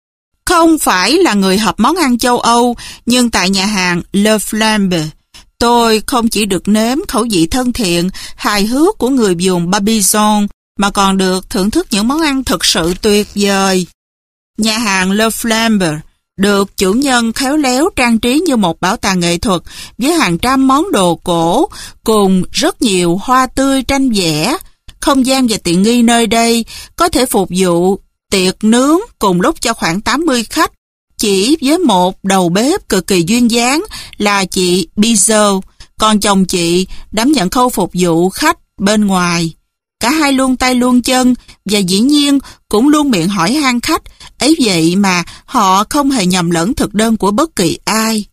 S1: Không phải là người hợp món ăn châu Âu, nhưng tại nhà hàng Le Flambe, tôi không chỉ được nếm khẩu vị thân thiện, hài hước của người vùng Barbizon, mà còn được thưởng thức những món ăn thực sự tuyệt vời. Nhà hàng Le Flambe được chủ nhân khéo léo trang trí như một bảo tàng nghệ thuật với hàng trăm món đồ cổ cùng rất nhiều hoa tươi tranh vẽ. Không gian và tiện nghi nơi đây có thể phục vụ tiệc nướng cùng lúc cho khoảng 80 khách, chỉ với một đầu bếp cực kỳ duyên dáng là chị Bizot, còn chồng chị đảm nhận khâu phục vụ khách bên ngoài. Cả hai luôn tay luôn chân và dĩ nhiên cũng luôn miệng hỏi han khách, ấy vậy mà họ không hề nhầm lẫn thực đơn của bất kỳ ai.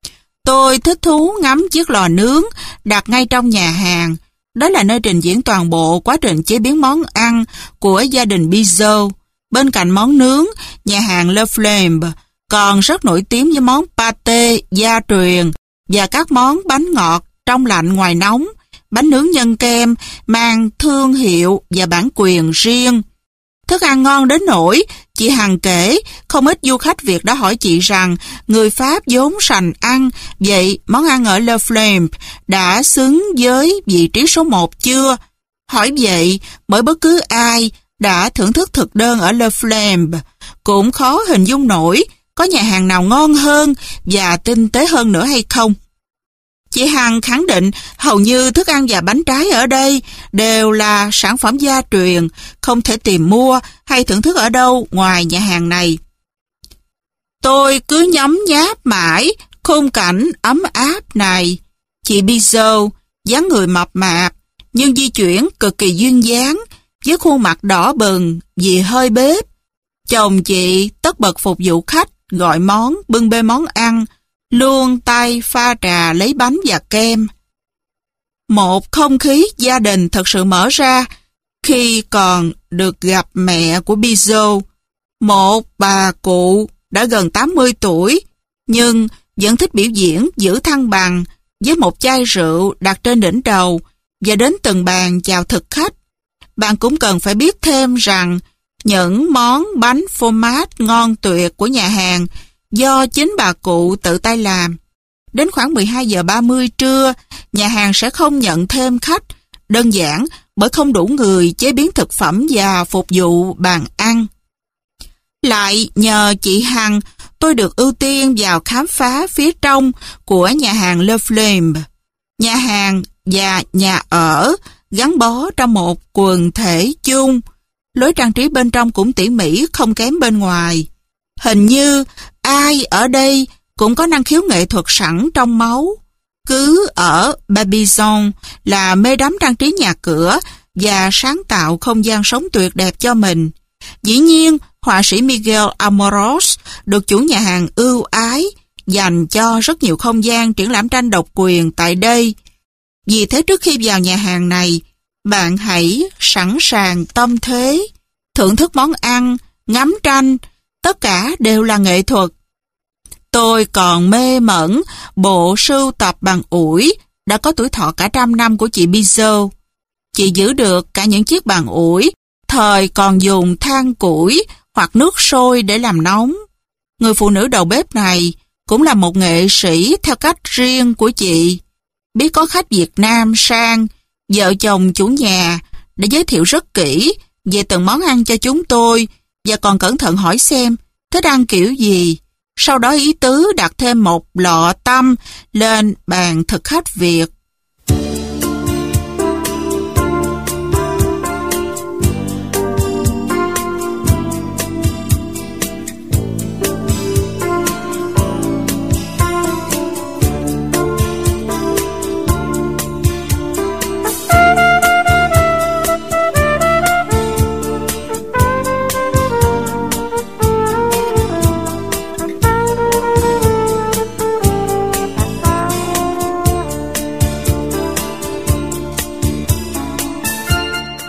S1: Tôi thích thú ngắm chiếc lò nướng đặt ngay trong nhà hàng. Đó là nơi trình diễn toàn bộ quá trình chế biến món ăn của gia đình Bizot. Bên cạnh món nướng, nhà hàng Le Flambe còn rất nổi tiếng với món pâté gia truyền và các món bánh ngọt trong lạnh ngoài nóng, bánh nướng nhân kem mang thương hiệu và bản quyền riêng. Thức ăn ngon đến nỗi, chị Hằng kể, không ít du khách Việt đã hỏi chị rằng người Pháp vốn sành ăn, vậy món ăn ở Le Flambe đã xứng với vị trí số 1 chưa? Hỏi vậy, bởi bất cứ ai đã thưởng thức thực đơn ở Le Flambe cũng khó hình dung nổi có nhà hàng nào ngon hơn và tinh tế hơn nữa hay không. Chị Hằng khẳng định hầu như thức ăn và bánh trái ở đây đều là sản phẩm gia truyền, không thể tìm mua hay thưởng thức ở đâu ngoài nhà hàng này. Tôi cứ nhấm nháp mãi khung cảnh ấm áp này. Chị Bizot, dáng người mập mạp, nhưng di chuyển cực kỳ duyên dáng, với khuôn mặt đỏ bừng vì hơi bếp. Chồng chị tất bật phục vụ khách, gọi món, bưng bê món ăn, luôn tay pha trà lấy bánh và kem. Một không khí gia đình thật sự mở ra khi còn được gặp mẹ của Bizot, một bà cụ đã gần 80 tuổi, nhưng vẫn thích biểu diễn giữ thăng bằng với một chai rượu đặt trên đỉnh đầu và đến từng bàn chào thực khách. Bạn cũng cần phải biết thêm rằng những món bánh phô mát ngon tuyệt của nhà hàng do chính bà cụ tự tay làm. Đến khoảng 12 giờ 30 trưa, nhà hàng sẽ không nhận thêm khách, đơn giản bởi không đủ người chế biến thực phẩm và phục vụ bàn ăn. Lại nhờ chị Hằng, tôi được ưu tiên vào khám phá phía trong của nhà hàng Le Flambe. Nhà hàng và nhà ở gắn bó trong một quần thể chung. Lối trang trí bên trong cũng tỉ mỉ không kém bên ngoài. Hình như ai ở đây cũng có năng khiếu nghệ thuật sẵn trong máu. Cứ ở Barbizon là mê đắm trang trí nhà cửa và sáng tạo không gian sống tuyệt đẹp cho mình. Dĩ nhiên, họa sĩ Miguel Amoros được chủ nhà hàng ưu ái, dành cho rất nhiều không gian triển lãm tranh độc quyền tại đây. Vì thế trước khi vào nhà hàng này, bạn hãy sẵn sàng tâm thế, thưởng thức món ăn, ngắm tranh, tất cả đều là nghệ thuật. Tôi còn mê mẩn bộ sưu tập bằng ủi đã có tuổi thọ cả 100 năm của chị Bizot. Chị giữ được cả những chiếc bàn ủi thời còn dùng than củi hoặc nước sôi để làm nóng. Người phụ nữ đầu bếp này cũng là một nghệ sĩ theo cách riêng của chị. Biết có khách Việt Nam sang, vợ chồng chủ nhà đã giới thiệu rất kỹ về từng món ăn cho chúng tôi và còn cẩn thận hỏi xem thích ăn kiểu gì. Sau đó ý tứ đặt thêm một lọ tăm lên bàn thực khách Việt.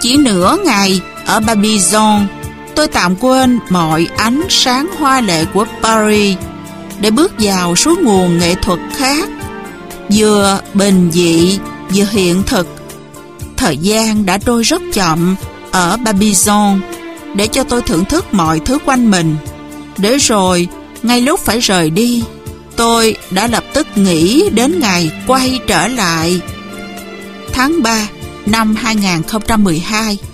S1: Chỉ nửa ngày ở Barbizon, tôi tạm quên mọi ánh sáng hoa lệ của Paris để bước vào suối nguồn nghệ thuật khác, vừa bình dị vừa hiện thực. Thời gian đã trôi rất chậm ở Barbizon để cho tôi thưởng thức mọi thứ quanh mình. Để rồi, ngay lúc phải rời đi, tôi đã lập tức nghĩ đến ngày quay trở lại. Tháng 3 năm 2012.